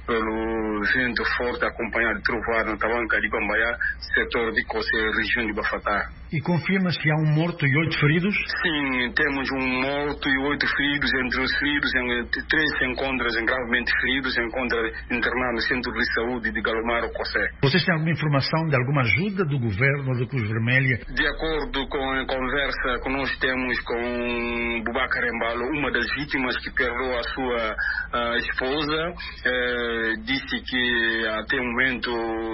pelo vento forte acompanhado de trovoada na tabanca de Bambayá, setor de Cossé, região de Bafatá. E confirma-se que há um morto e oito feridos? Sim, temos um morto e oito feridos. Entre os feridos, três se encontram gravemente feridos, se encontram internados no Centro de Saúde de Galomaro, Cossé. Vocês têm alguma informação de alguma ajuda do governo ou da Cruz Vermelha? De acordo com a conversa que nós temos com Boubacar Embalo, uma das vítimas que perdeu a sua a esposa, eh, disse que até o momento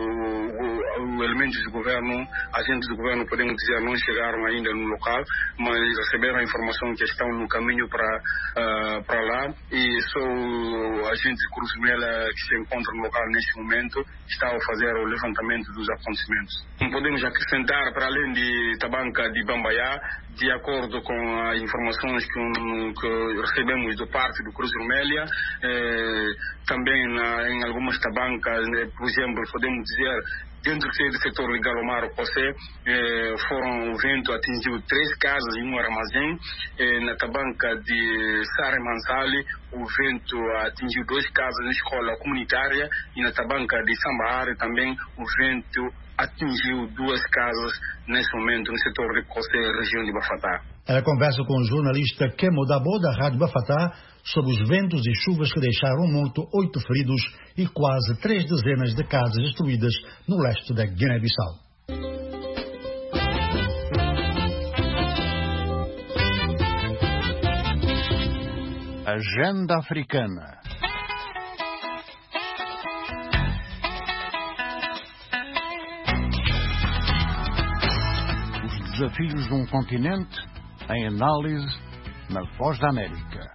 os elementos do governo, agentes do governo, podemos dizer, não chegaram ainda no local, mas receberam a informação que estão no caminho para uh, para lá, e só o agente de Cruz Vermelha que se encontra no local neste momento está a fazer o levantamento dos acontecimentos. Podemos acrescentar, para além de tabanca de Bambayá, de acordo com as informações que, que recebemos do parte do Cruz Vermelha, eh, também na, em algumas tabancas, né, por exemplo, podemos dizer, dentro do setor de Galomaro, Cossé, eh, foram, o vento atingiu três casas e um armazém. Eh, na tabanca de Sare Mansali, o vento atingiu duas casas na escola comunitária, e na tabanca de Sambaare também o vento atingiu duas casas nesse momento no setor de Cossé, região de Bafatá. Ela conversa com o jornalista Kemo Dabo, da Rádio Bafatá, sobre os ventos e chuvas que deixaram um morto, oito feridos e quase três dezenas de casas destruídas no leste da Guiné-Bissau. Agenda Africana. Os desafios de um continente em análise na Voz da América.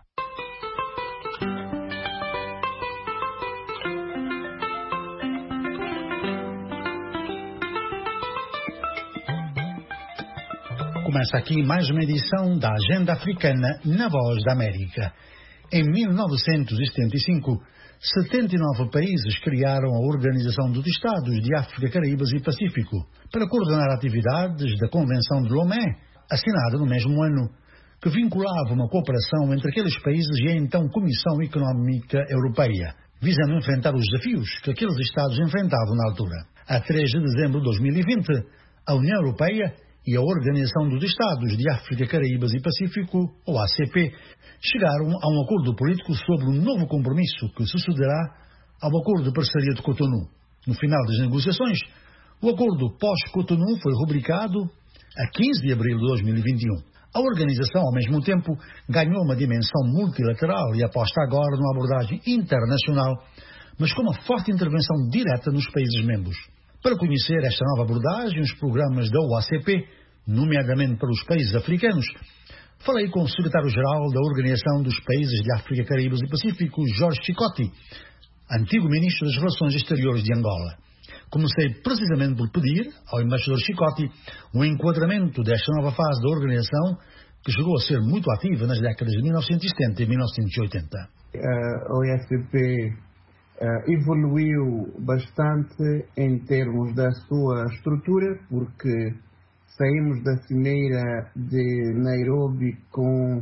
Começa aqui mais uma edição da Agenda Africana na Voz da América. Em mil novecentos e setenta e cinco, setenta e nove países criaram a Organização dos Estados de África, Caraíbas e Pacífico para coordenar atividades da Convenção de Lomé, assinada no mesmo ano, que vinculava uma cooperação entre aqueles países e a então Comissão Económica Europeia. visando enfrentar os desafios que aqueles Estados enfrentavam na altura. A três de dezembro de dois mil e vinte, a União Europeia e a Organização dos Estados de África, Caraíbas e Pacífico, ou A C P, chegaram a um acordo político sobre um novo compromisso que sucederá ao Acordo de Parceria de Cotonou. No final das negociações, o acordo pós-Cotonou foi rubricado a quinze de abril de dois mil e vinte e um. A organização, ao mesmo tempo, ganhou uma dimensão multilateral e aposta agora numa abordagem internacional, mas com uma forte intervenção direta nos países membros. Para conhecer esta nova abordagem, os programas da O A C P, nomeadamente para os países africanos, falei com o secretário-geral da Organização dos Países de África, Caraíbas e Pacífico, Jorge Chicotti, antigo ministro das Relações Exteriores de Angola. Comecei precisamente por pedir ao embaixador Chicotti um enquadramento desta nova fase da organização, que chegou a ser muito ativa nas décadas de mil novecentos e setenta e mil novecentos e oitenta. A O A C P uh, evoluiu bastante em termos da sua estrutura, porque saímos da cimeira de Nairobi com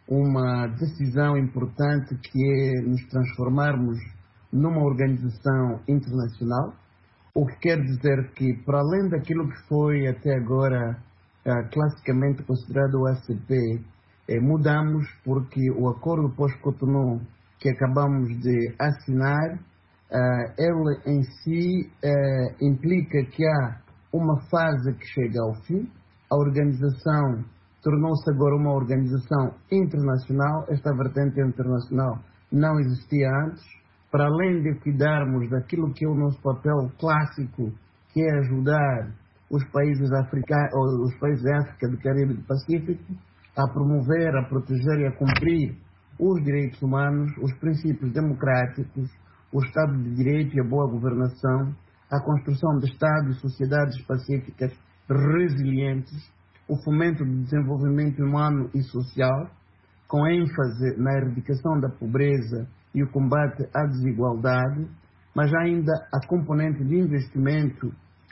uma decisão importante, que é nos transformarmos numa organização internacional, o que quer dizer que, para além daquilo que foi até agora uh, classicamente considerado o A C P, eh, mudamos, porque o acordo pós-Cotonou que acabamos de assinar, uh, ele em si uh, implica que há uma fase que chega ao fim. A organização tornou-se agora uma organização internacional. Esta vertente internacional não existia antes. Para além de cuidarmos daquilo que é o nosso papel clássico, que é ajudar os países africanos, ou os países da África, do Caribe e do Pacífico, a promover, a proteger e a cumprir os direitos humanos, os princípios democráticos, o Estado de Direito e a boa governação, a construção de Estados e sociedades pacíficas resilientes, o fomento do desenvolvimento humano e social, com ênfase na erradicação da pobreza e o combate à desigualdade, mas ainda a componente de investimento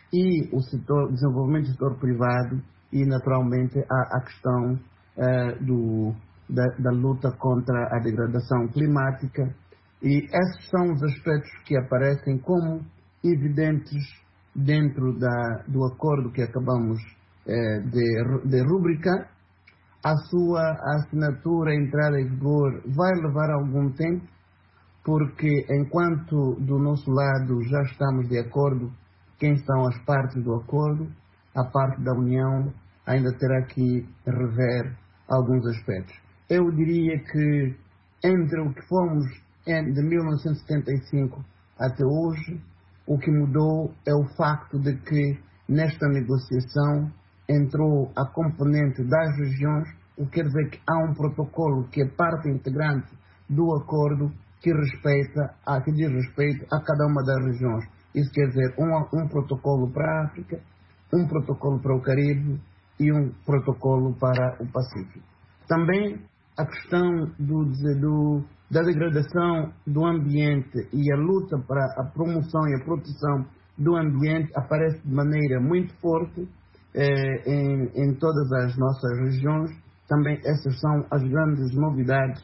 e o setor, desenvolvimento do setor privado e, naturalmente, a, a questão uh, do, da, da luta contra a degradação climática. E esses são os aspectos que aparecem como evidentes dentro da, do acordo que acabamos uh, de, de rubricar. A sua assinatura, a entrada em vigor, vai levar algum tempo, porque enquanto do nosso lado já estamos de acordo quem são as partes do acordo, a parte da União ainda terá que rever alguns aspectos. Eu diria que entre o que fomos de mil novecentos e setenta e cinco até hoje, o que mudou é o facto de que nesta negociação entrou a componente das regiões, o que quer dizer que há um protocolo que é parte integrante do acordo, que respeita, a, que diz respeito a cada uma das regiões. Isso quer dizer um, um protocolo para a África, um protocolo para o Caribe e um protocolo para o Pacífico. Também a questão do, do, da degradação do ambiente e a luta para a promoção e a proteção do ambiente aparece de maneira muito forte eh, em, em todas as nossas regiões. Também essas são as grandes novidades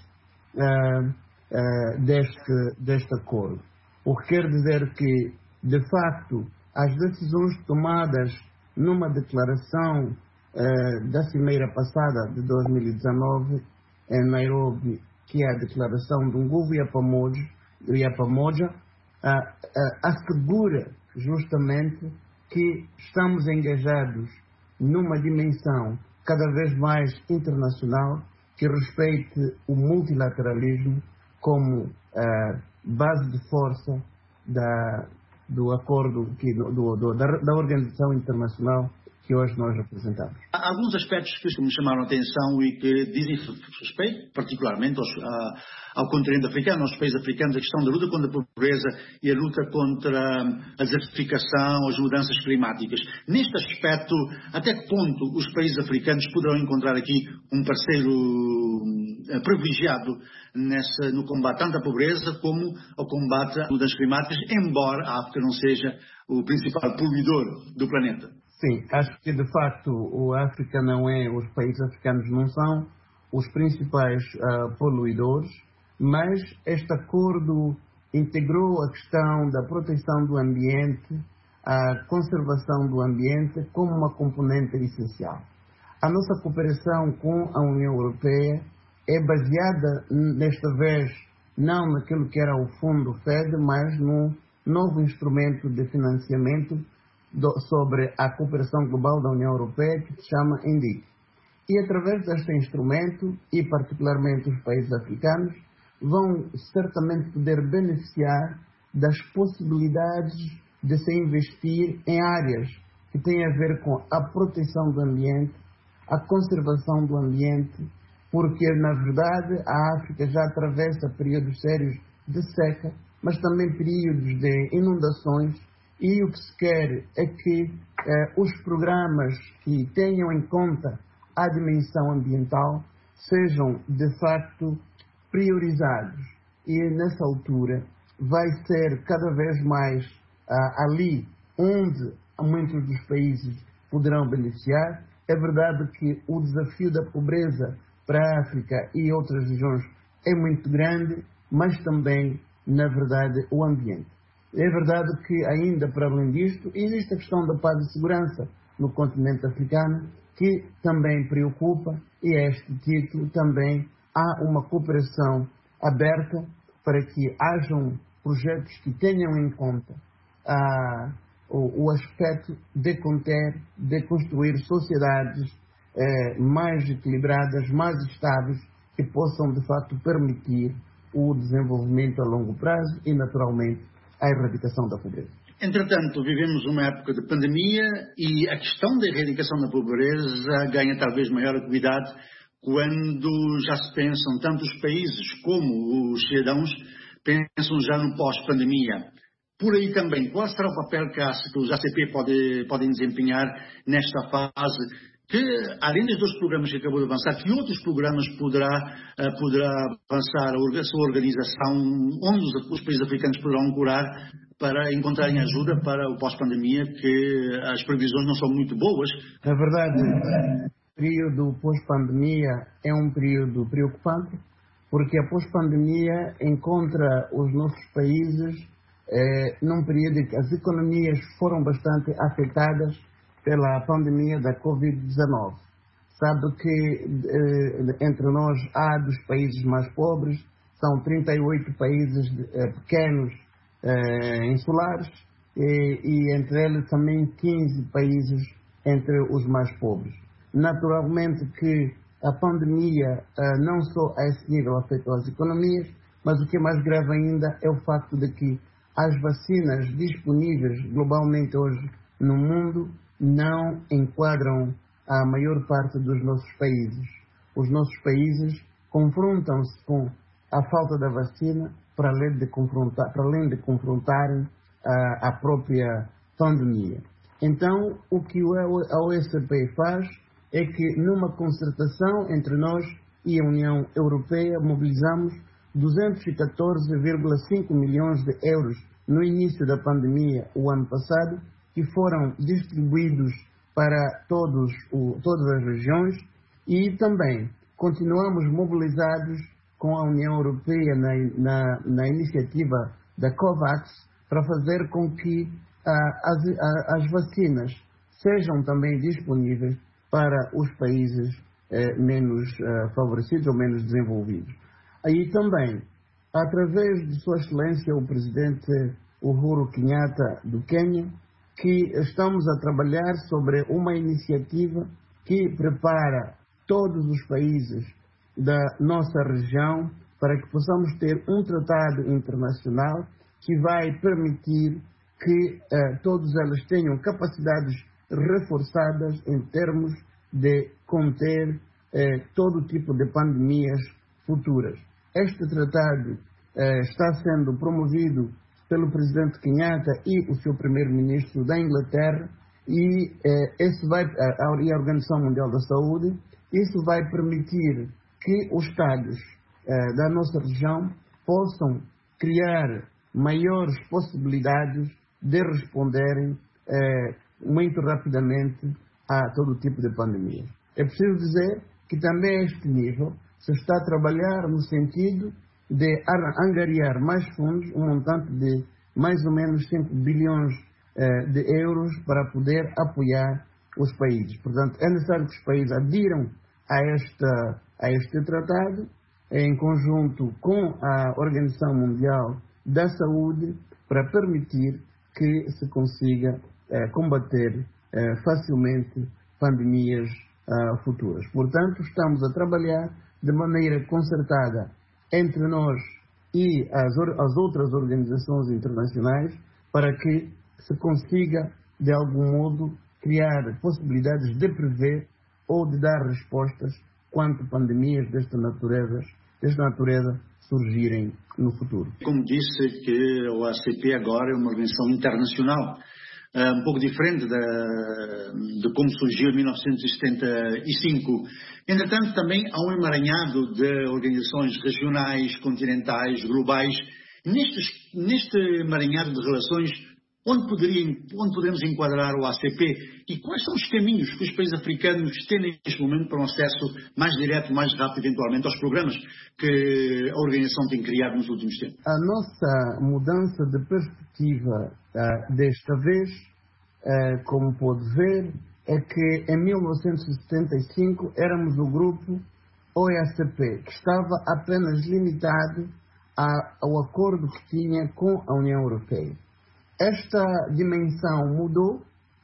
eh, Uh, deste, deste acordo. O que quer dizer que, de facto, as decisões tomadas numa declaração uh, da cimeira passada de dois mil e dezanove em Nairobi, que é a declaração do Nguvu Yapamoja, uh, uh, assegura justamente que estamos engajados numa dimensão cada vez mais internacional, que respeite o multilateralismo como uh, base de força da, do acordo, que, do, do, da, da organização internacional que hoje nós representamos. Há alguns aspectos que me chamaram a atenção e que dizem respeito, particularmente aos, a, ao continente africano, aos países africanos, a questão da luta contra a pobreza e a luta contra a desertificação, as mudanças climáticas. Neste aspecto, até que ponto os países africanos poderão encontrar aqui um parceiro uh, privilegiado nessa, no combate tanto à pobreza como ao combate às mudanças climáticas, embora a África não seja o principal poluidor do planeta? Sim, acho que de facto o África não é, os países africanos não são os principais uh, poluidores, mas este acordo integrou a questão da proteção do ambiente, a conservação do ambiente como uma componente essencial. A nossa cooperação com a União Europeia é baseada, desta vez, não naquilo que era o Fundo F E D, mas no novo instrumento de financiamento do, sobre a cooperação global da União Europeia, que se chama N D I C. E através deste instrumento, e particularmente os países africanos, vão certamente poder beneficiar das possibilidades de se investir em áreas que têm a ver com a proteção do ambiente, a conservação do ambiente, porque, na verdade, a África já atravessa períodos sérios de seca, mas também períodos de inundações, e o que se quer é que eh, os programas que tenham em conta a dimensão ambiental sejam, de facto, priorizados. E, nessa altura, vai ser cada vez mais ah, ali onde muitos dos países poderão beneficiar. É verdade que o desafio da pobreza para a África e outras regiões é muito grande, mas também, na verdade, o ambiente. É verdade que ainda, para além disto, existe a questão da paz e segurança no continente africano, que também preocupa, e a este título também há uma cooperação aberta para que hajam projetos que tenham em conta ah, o, o aspecto de conter, de construir sociedades eh, mais equilibradas, mais estáveis, que possam, de facto, permitir o desenvolvimento a longo prazo e, naturalmente, a erradicação da pobreza. Entretanto, vivemos uma época de pandemia e a questão da erradicação da pobreza ganha talvez maior atualidade quando já se pensam, tanto os países como os cidadãos, pensam já no pós-pandemia. Por aí também, qual será o papel que, a, que os A C P pode, podem desempenhar nesta fase, que, além dos dois programas que acabou de avançar, que outros programas poderá, uh, poderá avançar a sua organização, onde os, os países africanos poderão curar para encontrarem ajuda para o pós-pandemia, que as previsões não são muito boas? Na verdade, o período pós-pandemia é um período preocupante, porque a pós-pandemia encontra os nossos países eh, num período em que as economias foram bastante afetadas pela pandemia da covid dezenove. Sabe que eh, entre nós há dos países mais pobres, são trinta e oito países eh, pequenos eh, insulares, e, e entre eles também quinze países entre os mais pobres. Naturalmente que a pandemia eh, não só a esse nível afetou as economias, mas o que é mais grave ainda é o facto de que as vacinas disponíveis globalmente hoje no mundo não enquadram a maior parte dos nossos países. Os nossos países confrontam-se com a falta da vacina para além de, confrontar, para além de confrontarem a, a própria pandemia. Então, o que a O S P faz é que, numa concertação entre nós e a União Europeia, mobilizamos duzentos e catorze vírgula cinco milhões de euros no início da pandemia, o ano passado, que foram distribuídos para todos o, todas as regiões, e também continuamos mobilizados com a União Europeia na, na, na iniciativa da COVAX para fazer com que ah, as, ah, as vacinas sejam também disponíveis para os países eh, menos eh, favorecidos ou menos desenvolvidos. Aí também, através de Sua Excelência o Presidente Uhuru Kenyatta do Quênia, que estamos a trabalhar sobre uma iniciativa que prepara todos os países da nossa região para que possamos ter um tratado internacional que vai permitir que eh, todos eles tenham capacidades reforçadas em termos de conter eh, todo tipo de pandemias futuras. Este tratado eh, está sendo promovido pelo Presidente Kenyatta e o seu Primeiro-Ministro da Inglaterra, e eh, esse vai, a, a Organização Mundial da Saúde, isso vai permitir que os Estados eh, da nossa região possam criar maiores possibilidades de responderem eh, muito rapidamente a todo tipo de pandemia. É preciso dizer que também a este nível se está a trabalhar no sentido de angariar mais fundos, um montante de mais ou menos cinco bilhões eh, de euros para poder apoiar os países. Portanto, é necessário que os países adiram a, esta, a este tratado, em conjunto com a Organização Mundial da Saúde, para permitir que se consiga eh, combater eh, facilmente pandemias eh, futuras. Portanto, estamos a trabalhar de maneira concertada entre nós e as, as outras organizações internacionais para que se consiga, de algum modo, criar possibilidades de prever ou de dar respostas quanto pandemias desta natureza, desta natureza surgirem no futuro. Como disse, que o A C P agora é uma organização internacional, um pouco diferente da, de como surgiu em mil novecentos e setenta e cinco. Entretanto, também há um emaranhado de organizações regionais, continentais, globais. Nestes, neste emaranhado de relações, onde, poderia, onde podemos enquadrar o A C P e quais são os caminhos que os países africanos têm neste momento para um acesso mais direto, mais rápido, eventualmente, aos programas que a organização tem criado nos últimos tempos? A nossa mudança de perspectiva uh, desta vez, uh, como pode ver, é que em mil novecentos e setenta e cinco éramos o grupo O E A C P, que estava apenas limitado a, ao acordo que tinha com a União Europeia. Esta dimensão mudou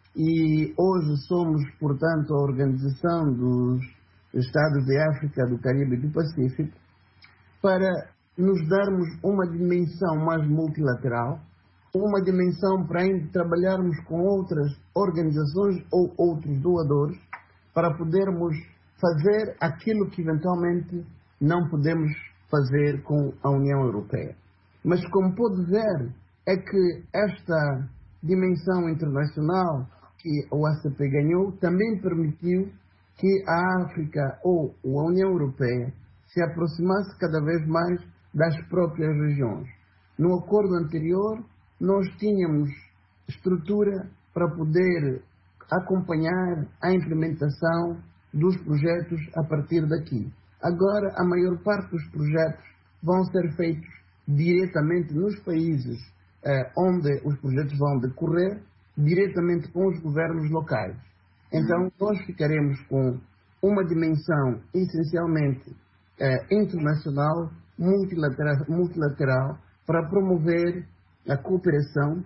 e hoje somos, portanto, a Organização dos Estados de África, do Caribe e do Pacífico, para nos darmos uma dimensão mais multilateral, uma dimensão para ainda trabalharmos com outras organizações ou outros doadores para podermos fazer aquilo que eventualmente não podemos fazer com a União Europeia. Mas como pode ver, é que esta dimensão internacional que o A C P ganhou também permitiu que a África ou a União Europeia se aproximasse cada vez mais das próprias regiões. No acordo anterior, nós tínhamos estrutura para poder acompanhar a implementação dos projetos a partir daqui. Agora, a maior parte dos projetos vão ser feitos diretamente nos países eh, onde os projetos vão decorrer, diretamente com os governos locais. Então, nós ficaremos com uma dimensão essencialmente eh, internacional, multilateral, multilateral, para promover a cooperação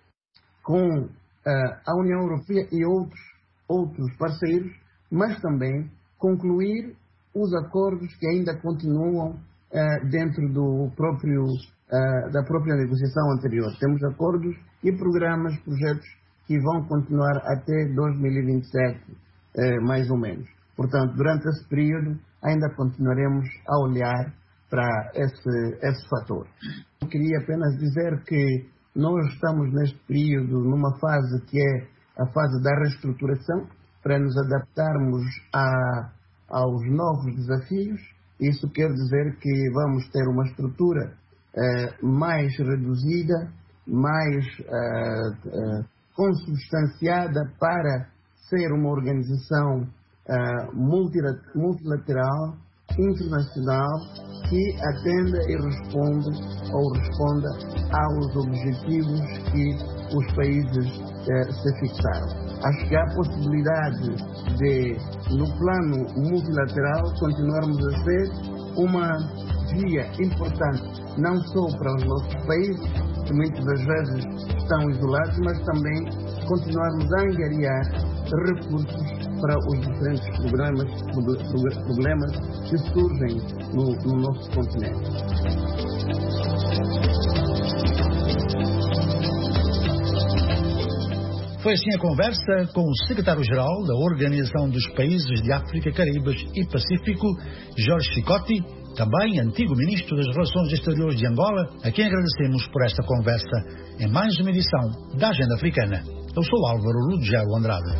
com eh, a União Europeia e outros, outros parceiros, mas também concluir os acordos que ainda continuam eh, dentro do próprio, eh, da própria negociação anterior. Temos acordos e programas, projetos que vão continuar até dois mil e vinte e sete, eh, mais ou menos. Portanto, durante esse período, ainda continuaremos a olhar para esse, esse fator. Eu queria apenas dizer que nós estamos neste período numa fase que é a fase da reestruturação, para nos adaptarmos a, aos novos desafios. Isso quer dizer que vamos ter uma estrutura eh, mais reduzida, mais eh, eh, consubstanciada para ser uma organização eh, multilateral, internacional, que atenda e responde ou responda aos objetivos que os países eh, se fixaram. Acho que há a possibilidade de, no plano multilateral, continuarmos a ser uma via importante, não só para os nossos países, que muitas das vezes estão isolados, mas também continuarmos a angariar recursos para os diferentes programas, problemas que surgem no, no nosso continente. Foi assim a conversa com o secretário-geral da Organização dos Países de África, Caribas e Pacífico, Jorge Chicote, também antigo ministro das Relações Exteriores de Angola, a quem agradecemos por esta conversa em mais uma edição da Agenda Africana. Eu sou Álvaro Ludgero Andrade.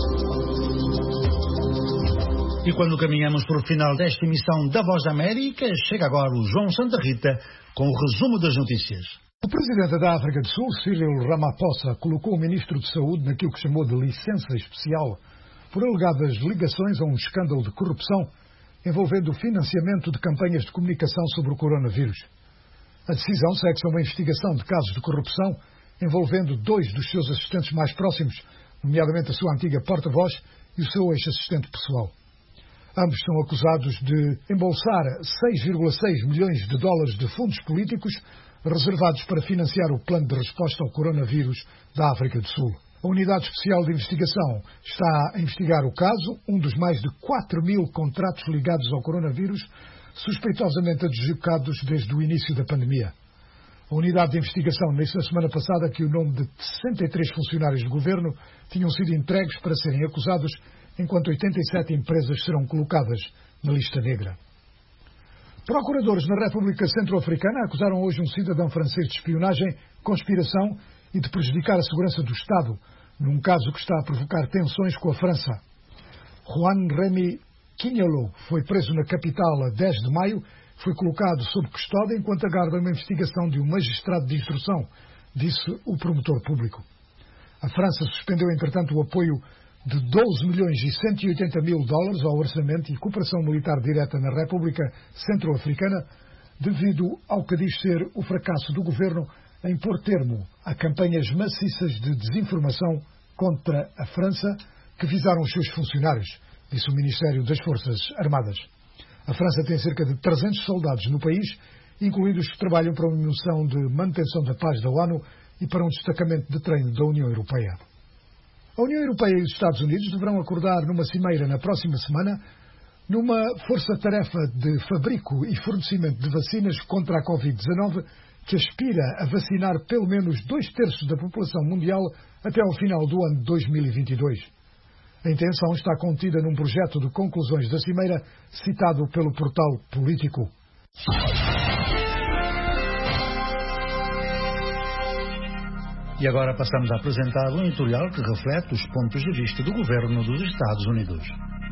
E quando caminhamos para o final desta emissão da Voz da América, chega agora o João Santa Rita com o resumo das notícias. O presidente da África do Sul, Cyril Ramaphosa, colocou o ministro de Saúde naquilo que chamou de licença especial por alegadas ligações a um escândalo de corrupção envolvendo o financiamento de campanhas de comunicação sobre o coronavírus. A decisão segue-se a uma investigação de casos de corrupção envolvendo dois dos seus assistentes mais próximos, nomeadamente a sua antiga porta-voz e o seu ex-assistente pessoal. Ambos são acusados de embolsar seis vírgula seis milhões de dólares de fundos políticos reservados para financiar o plano de resposta ao coronavírus da África do Sul. A Unidade Especial de Investigação está a investigar o caso, um dos mais de quatro mil contratos ligados ao coronavírus, suspeitosamente adjudicados desde o início da pandemia. A Unidade de Investigação disse na semana passada que o nome de sessenta e três funcionários do governo tinham sido entregues para serem acusados, enquanto oitenta e sete empresas serão colocadas na lista negra. Procuradores na República Centro-Africana acusaram hoje um cidadão francês de espionagem, conspiração e de prejudicar a segurança do Estado, num caso que está a provocar tensões com a França. Juan Remy Quignolo foi preso na capital a dez de maio, foi colocado sob custódia enquanto aguarda uma investigação de um magistrado de instrução, disse o promotor público. A França suspendeu, entretanto, o apoio de doze milhões e cento e oitenta mil dólares ao orçamento e cooperação militar direta na República Centro-Africana, devido ao que diz ser o fracasso do governo em pôr termo a campanhas maciças de desinformação contra a França que visaram os seus funcionários, disse o Ministério das Forças Armadas. A França tem cerca de trezentos soldados no país, incluindo os que trabalham para uma missão de manutenção da paz da ONU e para um destacamento de treino da União Europeia. A União Europeia e os Estados Unidos deverão acordar numa cimeira na próxima semana numa força-tarefa de fabrico e fornecimento de vacinas contra a covid dezanove que aspira a vacinar pelo menos dois terços da população mundial até ao final do ano de dois mil e vinte e dois. A intenção está contida num projeto de conclusões da cimeira citado pelo portal Político. E agora passamos a apresentar um editorial que reflete os pontos de vista do governo dos Estados Unidos.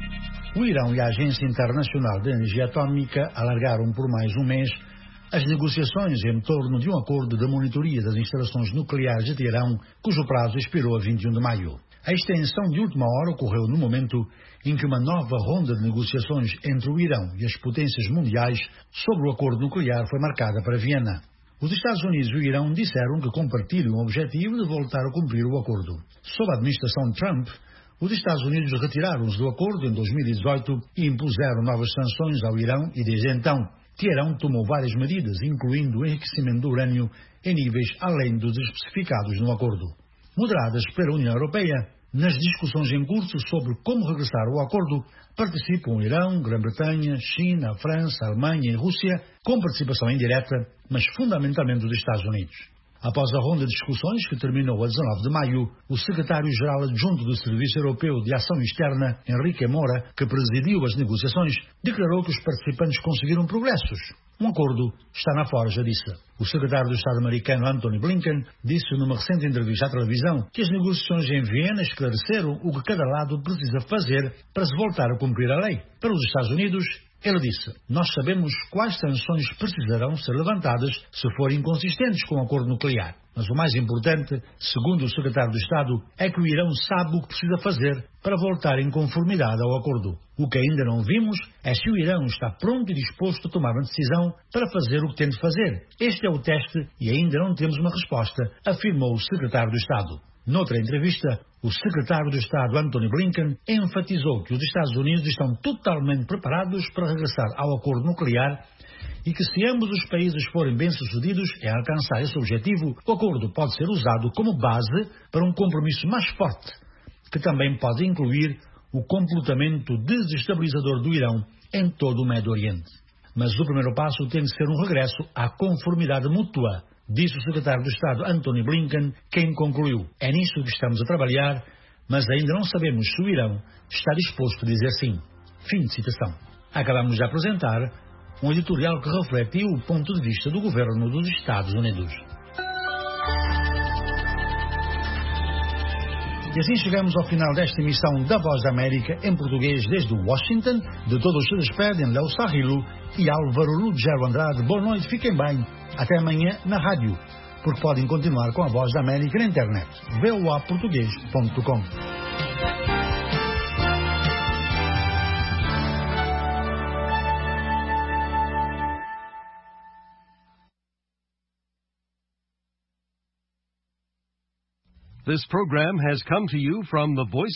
O Irão e a Agência Internacional de Energia Atômica alargaram por mais um mês as negociações em torno de um acordo de monitoria das instalações nucleares de Teherão, cujo prazo expirou a vinte e um de maio. A extensão de última hora ocorreu no momento em que uma nova ronda de negociações entre o Irão e as potências mundiais sobre o acordo nuclear foi marcada para Viena. Os Estados Unidos e o Irão disseram que compartilham o objetivo de voltar a cumprir o acordo. Sob a administração Trump, os Estados Unidos retiraram-se do acordo em dois mil e dezoito e impuseram novas sanções ao Irão e desde então Teherão tomou várias medidas, incluindo o enriquecimento do urânio em níveis além dos especificados no acordo. Moderadas pela União Europeia, nas discussões em curso sobre como regressar ao acordo, participam o Irão, Grã-Bretanha, China, França, Alemanha e Rússia, com participação indireta, mas fundamentalmente dos Estados Unidos. Após a ronda de discussões, que terminou a dezanove de maio, o secretário-geral adjunto do Serviço Europeu de Ação Externa, Enrique Mora, que presidiu as negociações, declarou que os participantes conseguiram progressos. Um acordo está na forja, disse. O secretário do Estado americano Antony Blinken disse numa recente entrevista à televisão que as negociações em Viena esclareceram o que cada lado precisa fazer para se voltar a cumprir a lei. Para os Estados Unidos, ele disse: nós sabemos quais sanções precisarão ser levantadas se forem inconsistentes com o acordo nuclear. Mas o mais importante, segundo o secretário de Estado, é que o Irão sabe o que precisa fazer para voltar em conformidade ao acordo. O que ainda não vimos é se o Irão está pronto e disposto a tomar uma decisão para fazer o que tem de fazer. Este é o teste e ainda não temos uma resposta, afirmou o secretário de Estado. Noutra entrevista, o secretário de Estado Antony Blinken enfatizou que os Estados Unidos estão totalmente preparados para regressar ao acordo nuclear e que se ambos os países forem bem-sucedidos em alcançar esse objetivo, o acordo pode ser usado como base para um compromisso mais forte, que também pode incluir o completamento desestabilizador do Irão em todo o Médio Oriente. Mas o primeiro passo tem de ser um regresso à conformidade mútua, disse o secretário de Estado Antony Blinken, quem concluiu: é nisso que estamos a trabalhar, mas ainda não sabemos se o Irão está disposto a dizer sim. Fim de citação. Acabamos de apresentar um editorial que reflete o ponto de vista do governo dos Estados Unidos. E assim chegamos ao final desta emissão da Voz da América em português desde Washington. De todos se despedem Léo Sarrilo e Álvaro Lugero Andrade. Boa noite, fiquem bem. Até amanhã na rádio, porque podem continuar com a Voz da América na internet. v o a português ponto com This program has come to you from the Voice